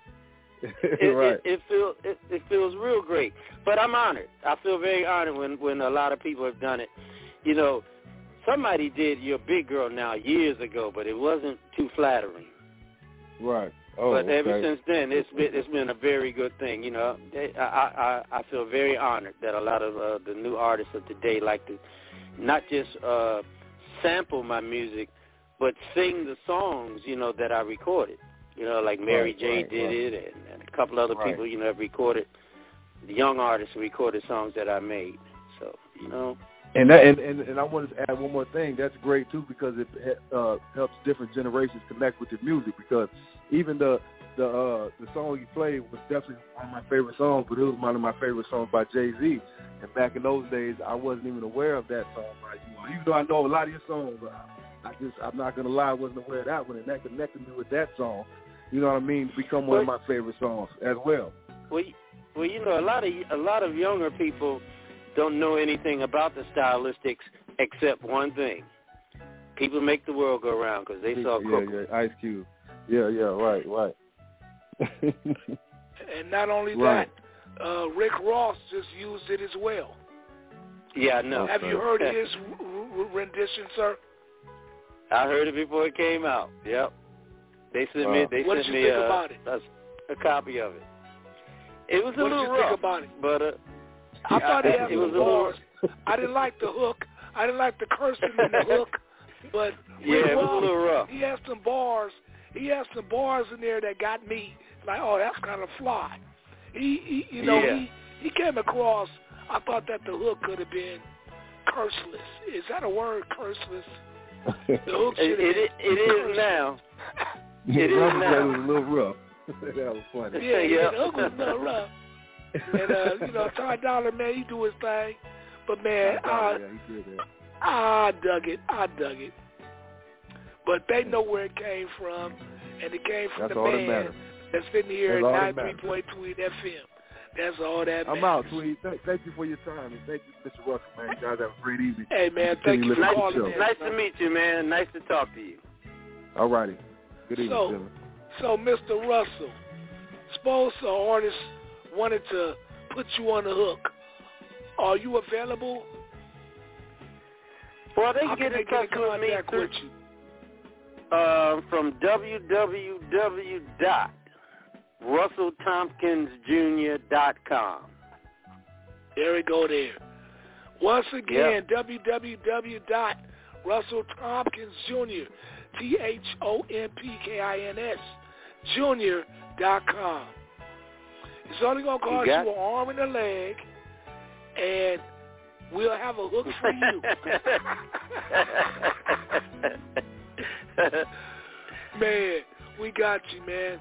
It, right. it, it feels it, it feels real great, but I'm honored. I feel very honored when, when a lot of people have done it. You know, somebody did "You're a Big Girl" now years ago, but it wasn't too flattering. Right. Oh, but okay. ever since then, it's been it's been a very good thing. You know, I I, I feel very honored that a lot of uh, the new artists of today like to not just uh, sample my music, but sing the songs, you know, that I recorded. You know, like Mary right, J. right, did right. it, and, and a couple other right. people, you know, have recorded, the young artists recorded songs that I made. So, you know. And that, and, and, and I wanted to add one more thing. That's great, too, because it uh, helps different generations connect with the music, because even the the uh, the song you played was definitely one of my favorite songs, but it was one of my favorite songs by Jay-Z. And back in those days, I wasn't even aware of that song by you. Even though I know a lot of your songs, I, I just, I'm not going to lie, I wasn't aware of that one, and that connected me with that song. You know what I mean? To become one of my favorite songs as well. Well, well, you know, a lot of a lot of younger people don't know anything about the stylistics except one thing: people make the world go round because they saw yeah, Coco. Yeah, Ice Cube. Yeah, yeah, right, right. And not only right. that, uh, Rick Ross just used it as well. Yeah, I know. Have you heard his r- r- rendition, sir? I heard it before it came out. Yep. They sent wow. me. They what sent did you me think a, about it? A, a copy of it. It was a what little did you rough, think about it? but uh, I thought I, he had it some was bars. I didn't like the hook. I didn't like the cursing in the hook. But yeah, Rick it was Ross, a little rough. He had some bars. He had some bars in there that got me like, oh, that's kind of fly. He, he you know, yeah. he he came across. I thought that the hook could have been curseless. Is that a word, curseless? The hook it, it, it is now. It is now. It was a little rough. That was funny. Yeah, yeah. the hook was a little rough. And uh, you know, Ty Dolla, man, he do his thing. But man, I, yeah, he did that. I dug it. I dug it. But they know where it came from, and it came from That's the all man that that's sitting here That's at ninety-three point two Tweed F M. That's all that matters. I'm out, Tweed. Thank, thank you for your time, and thank you, Mister Russell, man. You guys have a great evening. Hey, man, thank you for nice, calling in. Nice to meet you, man. Nice to talk to you. All righty. Good evening, so, gentlemen. So, Mister Russell, suppose an artist wanted to put you on the hook. Are you available? Well, they can How get can in they touch get in with me contact through, with you? Uh, from w w w dot russell tompkins junior dot com. There we go there. Once again, yep. w w w dot russell tompkins junior, T H O M P K I N S, junior dot com. It's only going to cost you, you an arm and a leg, and we'll have a hook for you. Man, we got you, man.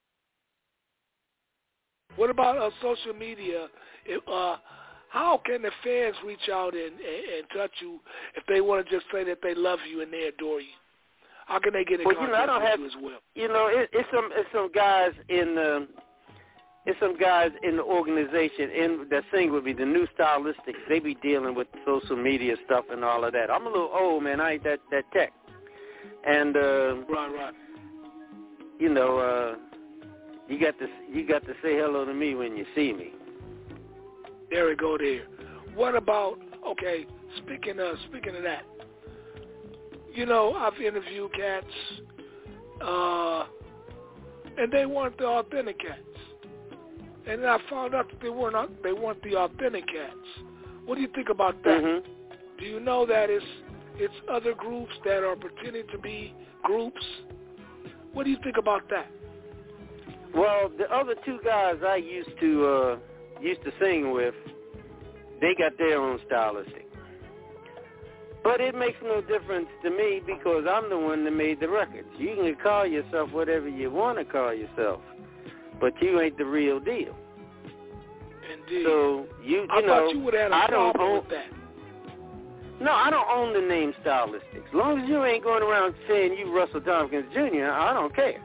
What about uh, social media? If, uh, how can the fans reach out and, and, and touch you if they want to just say that they love you and they adore you? How can they get in well, contact you know, I don't with have, you as well? You know, it, it's some it's some guys in the it's some guys in the organization in that sing with me, the new stylistics. They be dealing with social media stuff and all of that. I'm a little old, man. I ain't that that tech. And uh, right, right. You know, uh, you got to you got to say hello to me when you see me. There we go. There. What about? Okay, speaking of speaking of that, you know, I've interviewed cats, uh, and they weren't the authentic cats. and then I found out that they weren't they weren't the authentic cats. What do you think about that? Mm-hmm. Do you know that it's it's other groups that are pretending to be groups? What do you think about that? Well, the other two guys I used to uh, used to sing with, they got their own stylistic. But it makes no difference to me because I'm the one that made the records. You can call yourself whatever you want to call yourself, but you ain't the real deal. Indeed. So you, you I know, thought you would have had a I don't problem own, with that. No, I don't own the name Stylistics. As long as you ain't going around saying you Russell Tompkins Junior, I don't care.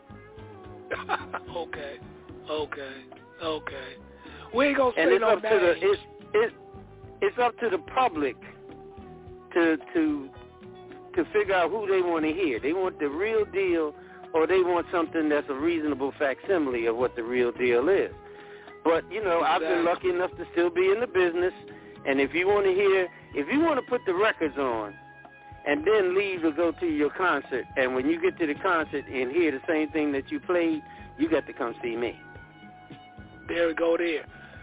okay, okay, okay. We ain't gonna say and it's no up names. To the, it's, it, it's up to the public to to to figure out who they want to hear. They want the real deal, or they want something that's a reasonable facsimile of what the real deal is. But you know, exactly. I've been lucky enough to still be in the business. And if you want to hear, if you want to put the records on, and then leave to go to your concert, and when you get to the concert and hear the same thing that you played, you got to come see me. There we go there.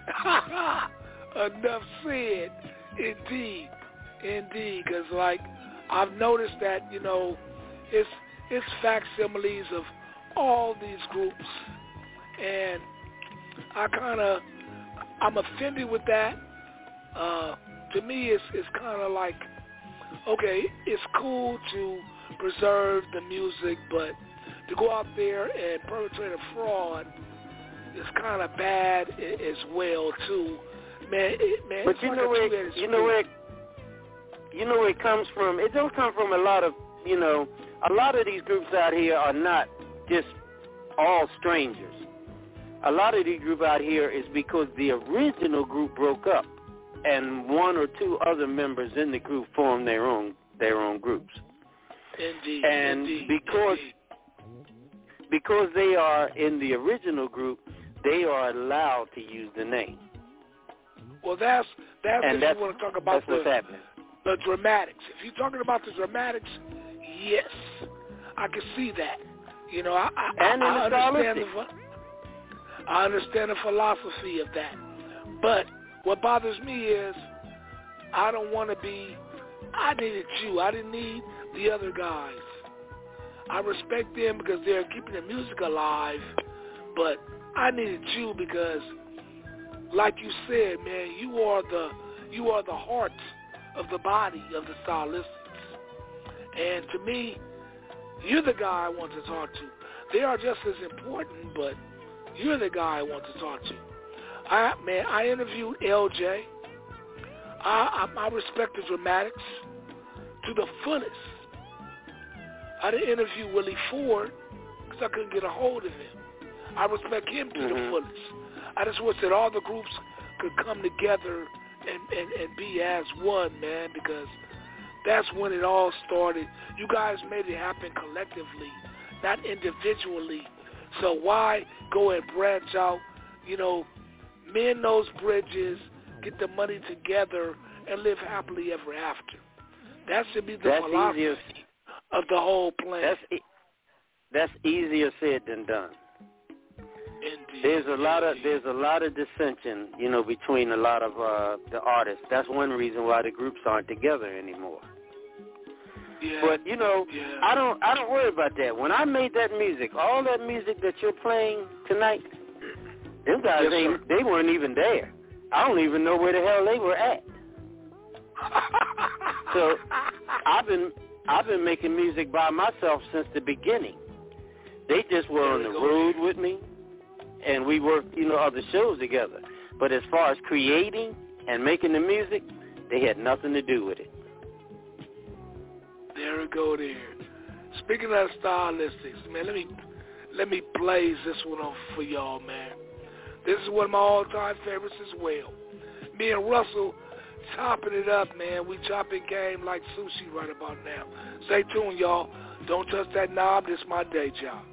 Enough said. Indeed. Indeed. Because, like, I've noticed that, you know, it's, it's facsimiles of all these groups. And I kind of, I'm offended with that. Uh, to me, it's, it's kind of like, okay, it's cool to preserve the music, but to go out there and perpetrate a fraud is kind of bad as well, too. Man, it, man, but it's you like know a where two-headed you know where it, you know where it comes from. It don't come from a lot of you know. A lot of these groups out here are not just all strangers. A lot of these groups out here is because the original group broke up, and one or two other members in the group formed their own their own groups. Indeed. And indeed, because indeed. because they are in the original group, they are allowed to use the name. Well, that's that's and if that's, you want to talk about that's what's the, happening. the dramatics. If you're talking about the dramatics, yes, I can see that. You know, I, I, and I, in I the understand the I understand the philosophy of that. But what bothers me is I don't want to be. I needed you. I didn't need the other guys. I respect them because they're keeping the music alive, but I needed you because, like you said, man, you are the you are the heart of the body of the Stylistics. And to me, you're the guy I want to talk to. They are just as important, but you're the guy I want to talk to. I man, I interviewed L J. I, I, I respect the dramatics to the fullest. I didn't interview Willie Ford because I couldn't get a hold of him. I respect him to mm-hmm. the fullest. I just wish that all the groups could come together and, and, and be as one, man, because that's when it all started. You guys made it happen collectively, not individually. So why go and branch out, you know, mend those bridges, get the money together, and live happily ever after? That should be the that's philosophy easier, of the whole plan. That's, e- that's easier said than done. Indeed. There's a lot of Indeed. there's a lot of dissension, you know, between a lot of uh, the artists. That's one reason why the groups aren't together anymore. Yeah. But you know, yeah. I don't I don't worry about that. When I made that music, all that music that you're playing tonight, them guys yes, ain't sir. they weren't even there. I don't even know where the hell they were at. So I've been I've been making music by myself since the beginning. They just were on the road with me, and we worked, you know, other shows together. But as far as creating and making the music, they had nothing to do with it. There we go there. Speaking of stylistics, man, let me let me blaze this one off for y'all, man. This is one of my all-time favorites as well. Me and Russell chopping it up, man. We chopping game like sushi right about now. Stay tuned, y'all. Don't touch that knob. This is my day job.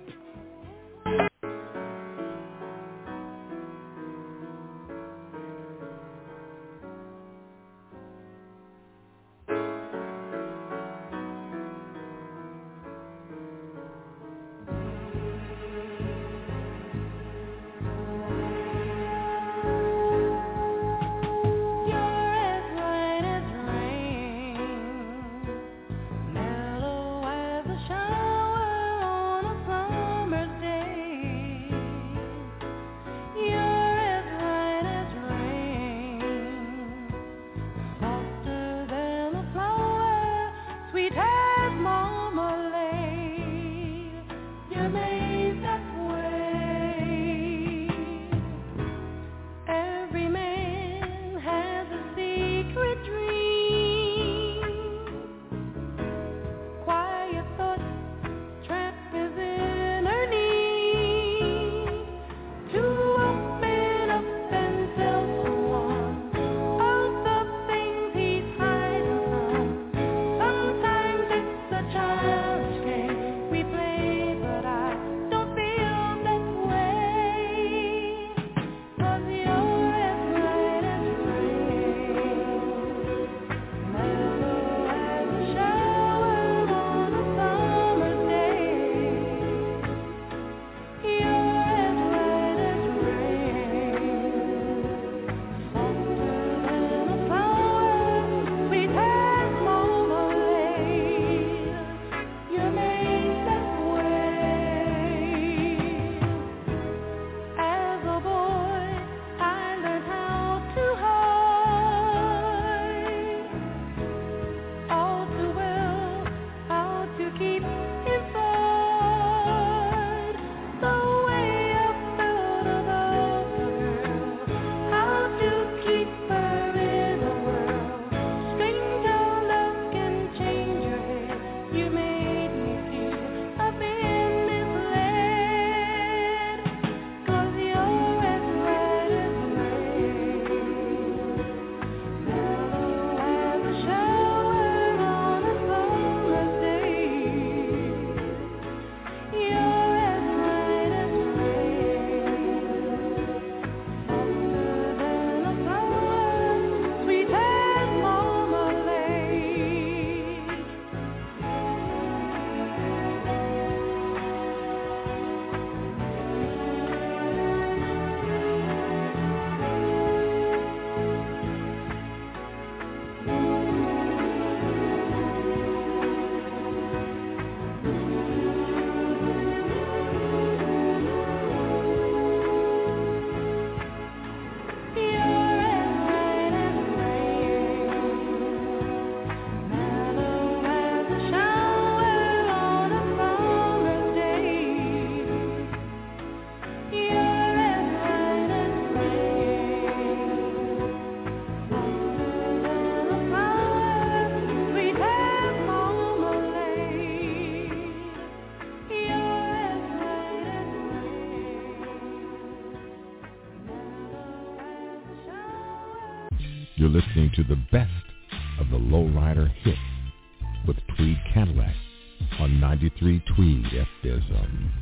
You're listening to the best of the Lowrider hits with Tweed Cadillac on ninety-three Tweed F M.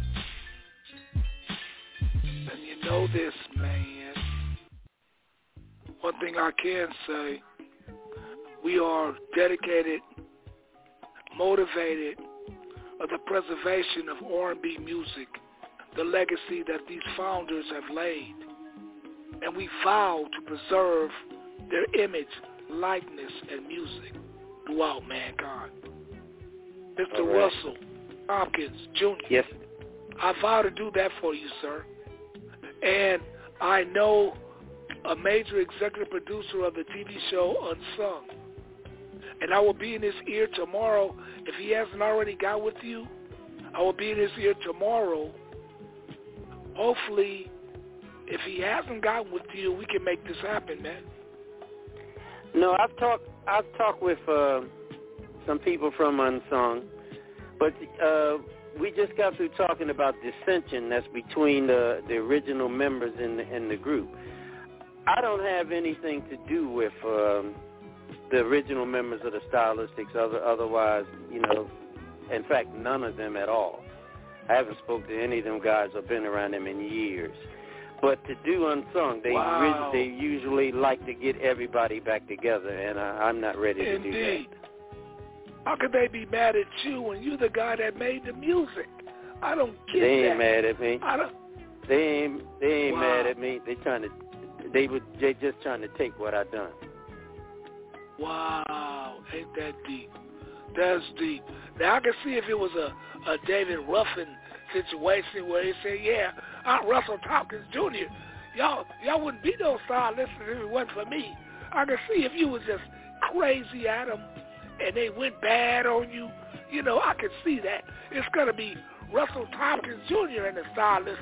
And you know this, man. One thing I can say, we are dedicated, motivated of the preservation of R and B music, the legacy that these founders have laid. And we vow to preserve their image, likeness, and music throughout mankind. Mister Right. Russell Tompkins, Junior Yes. I vow to do that for you, sir. And I know a major executive producer of the T V show Unsung. And I will be in his ear tomorrow. If he hasn't already got with you, I will be in his ear tomorrow. Hopefully, if he hasn't gotten with you, we can make this happen, man. No, I've talked. I've talked with uh, some people from Unsung, but uh, we just got through talking about dissension that's between the the original members in the, in the group. I don't have anything to do with um, the original members of the Stylistics. Other, otherwise, you know, in fact, none of them at all. I haven't spoken to any of them guys or been around them in years. But to do Unsung, they wow. really, they usually like to get everybody back together, and I, I'm not ready to Indeed. do that. How could they be mad at you when you're the guy that made the music? I don't get They that. ain't mad at me. I don't. They ain't. They ain't Wow. mad at me. They trying to. They would. They just trying to take what I done. Wow, ain't that deep? That's deep. Now I can see if it was a, a David Ruffin situation where he said, "Yeah, I'm Russell Tompkins Junior Y'all, y'all wouldn't be no star listeners if it wasn't for me." I can see if you was just crazy at them and they went bad on you. You know, I can see that. It's gonna be Russell Tompkins Junior and the star list.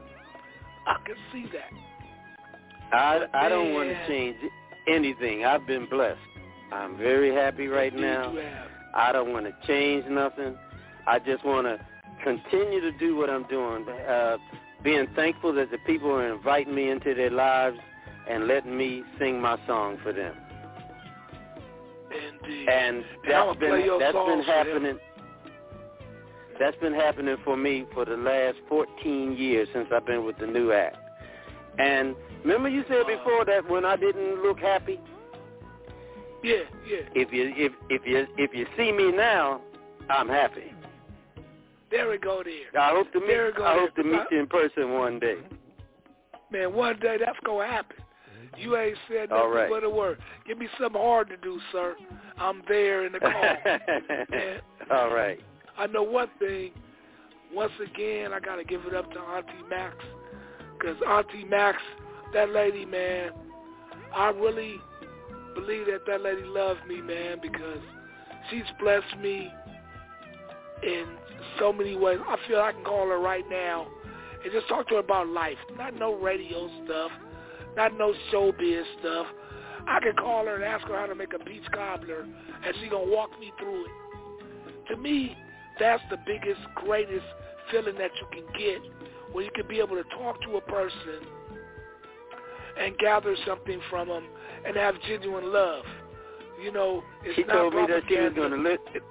I can see that. I I don't Man. want to change anything. I've been blessed. I'm very happy right Indeed now. you have. I don't want to change nothing. I just want to continue to do what I'm doing, uh, being thankful that the people are inviting me into their lives and letting me sing my song for them. Indeed. And And that's I'ma play been your that's songs been for them. happening. That's been happening for me for the last fourteen years since I've been with the new act. And remember you said before that when I didn't look happy? Yeah, yeah. If you if if you if you see me now, I'm happy. There we go there. I hope to meet There we go I hope to there. meet you in person one day. Man, one day that's gonna happen. You ain't said All nothing right. but a word. Give me something hard to do, sir. I'm there in the call. And All right. I know one thing. Once again, I gotta give it up to Auntie Max, because Auntie Max, that lady, man, I really believe that that lady loves me, man, because she's blessed me in so many ways. I feel I can call her right now and just talk to her about life. Not no radio stuff, not no showbiz stuff. I can call her and ask her how to make a peach cobbler, and she's going to walk me through it. To me, that's the biggest, greatest feeling that you can get, where you can be able to talk to a person and gather something from them and have genuine love. You know, it's She not told me that she was propaganda. going to listen.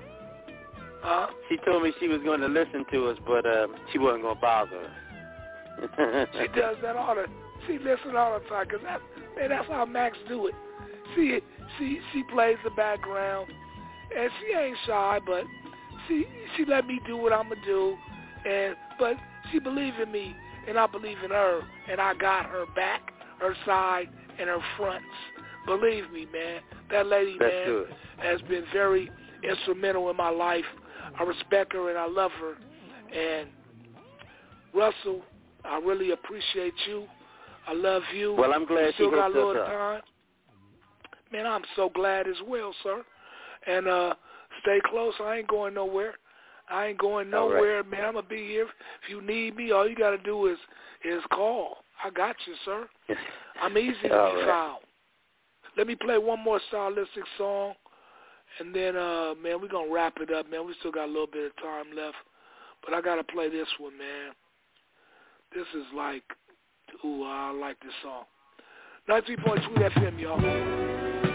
Huh? She told me she was going to listen to us, but uh, she wasn't going to bother us. She does that all the. She listens all the time, cause that, man, that's how Max do it. She she she plays the background, and she ain't shy, but she she let me do what I'm gonna do, and but she believes in me, and I believe in her, and I got her back, her side, and her fronts. Believe me, man, that lady, That's man, good. has been very instrumental in my life. I respect her and I love her. And Russell, I really appreciate you. I love you. Well, I'm glad you still she got a hooked little us up. time. Man, I'm so glad as well, sir. And uh, stay close. I ain't going nowhere. I ain't going All right. nowhere, man. I'm gonna be here. If you need me, all you gotta do is is call. I got you, sir. I'm easy to be All right. found. Let me play one more stylistic song, and then, uh, man, we're going to wrap it up, man. We still got a little bit of time left, but I got to play this one, man. This is like, ooh, I like this song. ninety-three point two F M, y'all.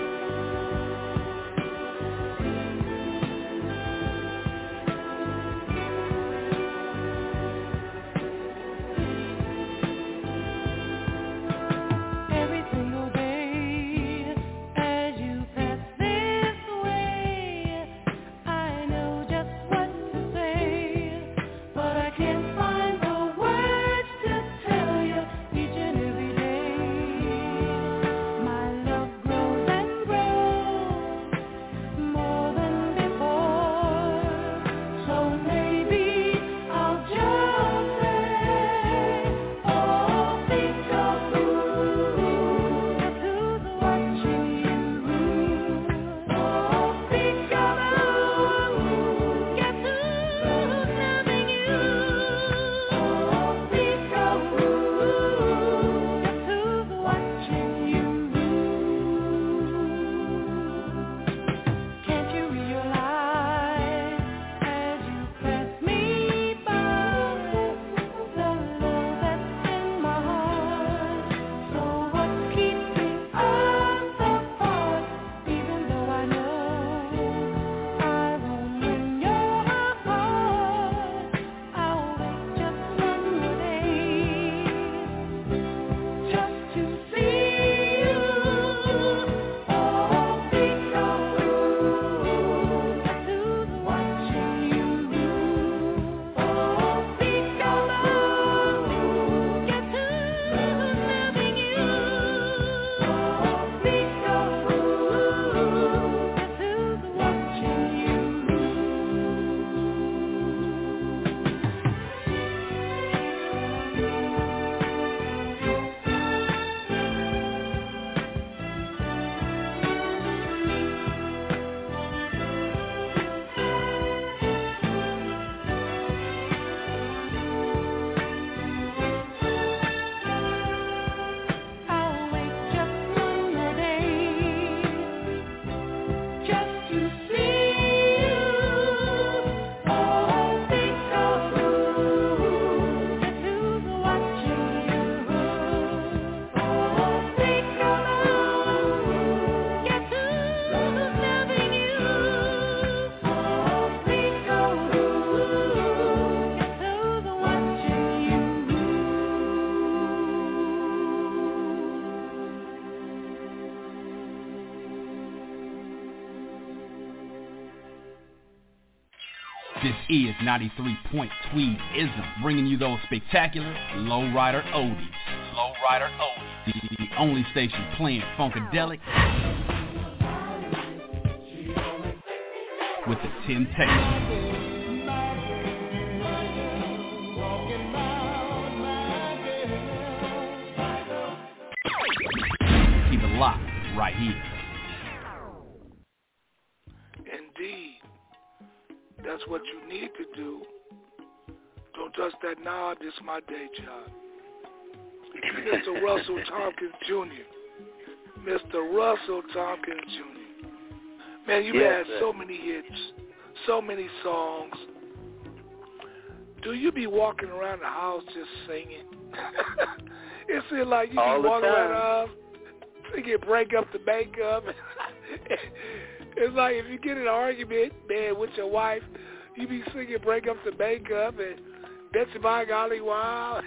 This is ninety-three point Tweed-ism, bringing you those spectacular lowrider oldies. Lowrider oldies. The, the only station playing Funkadelic with the Temptations. Keep it locked right here. Indeed. That's what you need to do. Don't touch that knob. This is my day job. Mister Russell Tompkins Junior Mister Russell Tompkins Junior Man, you've yes, had sir. so many hits, so many songs. Do you be walking around the house just singing? It seems like you All be the walking time. around the house singing Break Up the Makeup. It's like if you get in an argument, man, with your wife, you be singing Break Up the Makeup and That's My Golly Wow.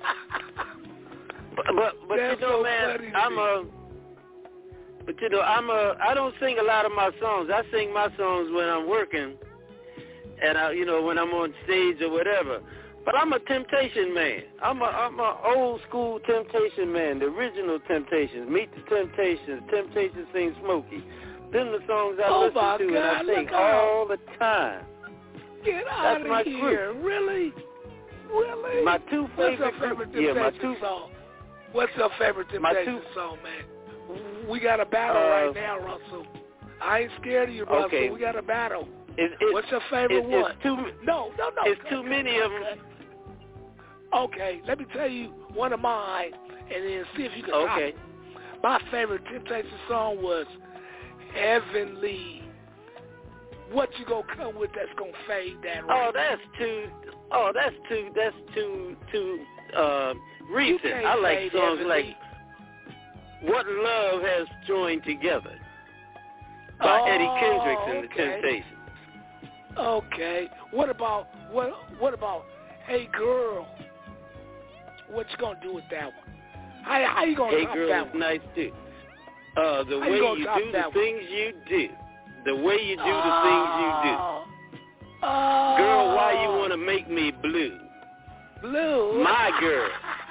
But but, but That's you know, so man, funny to I'm me. a. But you know, I'm a. I don't sing a lot of my songs. I sing my songs when I'm working, and I, you know, when I'm on stage or whatever. But I'm a Temptation man. I'm a I'm a old school Temptation man. The original Temptations. Meet the Temptations. Temptations sing Smokey. Them the songs I Oh listen my to God, and I sing look out. all the time. Get out That's my of here. group. Really? Really? My two What's your favorite favorite groups. Yeah, my Temptation two. song? What's your favorite My Temptation two- song, man? We got a battle Uh, right now, Russell. I ain't scared of you, Russell. Okay. We got a battle. It, it, What's your favorite it, one? It's too, No, no, no. it's cut, too cut, many cut, of them. cut. Okay, let me tell you one of mine, and then see if you can top Okay. it. My favorite Temptation song was Heavenly. What you gonna come with that's gonna fade that Oh, right? that's too. Oh, that's too. That's too. Too uh, You recent. can't I like fade songs Heavenly. like. What Love Has Joined Together by oh, Eddie Kendricks and okay. the Temptations. Okay. What about what? What about Hey Girl? What you gonna do with that one? How, how you gonna Hey top Girl that is one? nice too. Uh, the how way you, you top do the that things one? you do. The way you do oh, the things you do. Oh, Girl, why you wanna make me blue? Blue. My girl.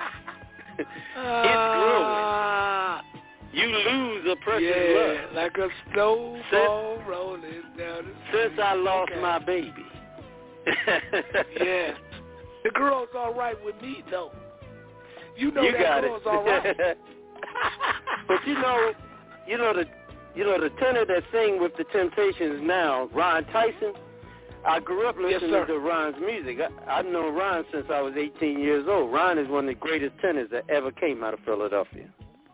It's growing. Uh, You lose a precious yeah, love. like a snowball since, rolling down the Since I lost okay. my baby. Yeah. The girl's all right with me, though. You know you that got girl's it. all right. But you know, you know the, you know the tenor that sing with the Temptations now, Ron Tyson. I grew up listening yes, to Ron's music. I, I've known Ron since I was eighteen years old. Ron is one of the greatest tenors that ever came out of Philadelphia.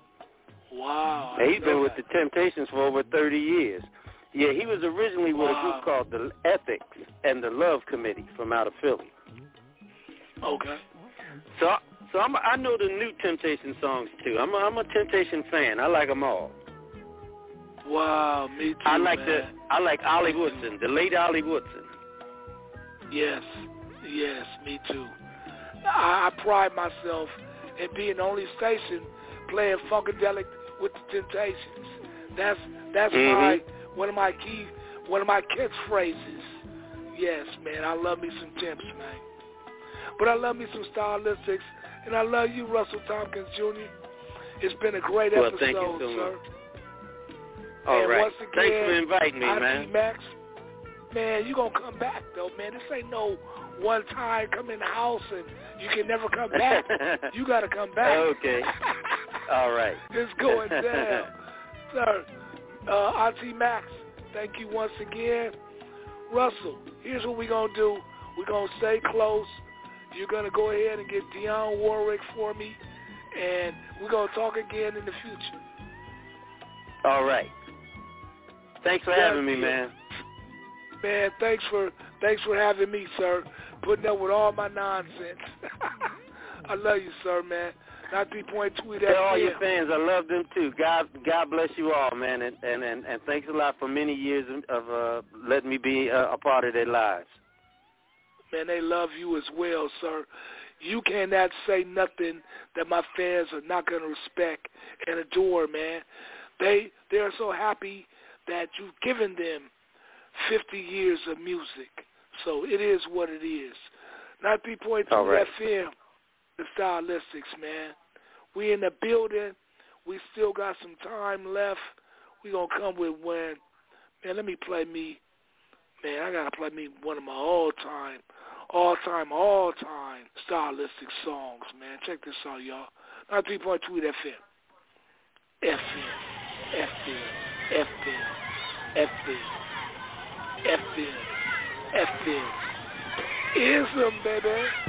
Wow. And he's been with the Temptations for over thirty years. Yeah, he was originally with wow. a group called the Ethics and the Love Committee from out of Philly. Okay. So, so I'm, I know the new Temptation songs too. I'm a, I'm a Temptation fan. I like them all. Wow, me too. I like man. the I like Ollie Woodson, the late Ollie Woodson. Yes, yes, me too. I, I pride myself in being the only station playing Funkadelic with the Temptations. That's that's mm-hmm. my one of my key one of my catchphrases. Yes, man, I love me some Temps, man. But I love me some Stylistics, and I love you, Russell Tompkins Junior It's been a great well, episode, thank you so sir. Much. All and right. once again, Thanks for inviting me, I T man. Max, man, you gonna come back though, man. This ain't no one time come in the house and you can never come back. You gotta come back. Okay. All right. It's going down, sir. Uh, I T Max, thank you once again. Russell, here's what we're gonna do. We're gonna stay close. You're gonna go ahead and get Dionne Warwick for me, and we're gonna talk again in the future. All right. Thanks for yeah, having me, yeah. man. Man, thanks for thanks for having me, sir. Putting up with all my nonsense. I love you, sir, man. ninety-three point two Tell all your fans I love them too. God, God bless you all, man, and and and, and thanks a lot for many years of uh, letting me be a, a part of their lives. Man, they love you as well, sir. You cannot say nothing that my fans are not going to respect and adore, man. They they are so happy that you've given them fifty years of music. So it is what it is. ninety-three point two right. F M, the Stylistics, man. We in the building. We still got some time left. We going to come with one. Man, let me play me. Man, I got to play me one of my all-time, all-time, all-time stylistic songs, man. Check this out, y'all. ninety-three point two F M. F M. F M. F M. F M. F M. F M. Ism, baby.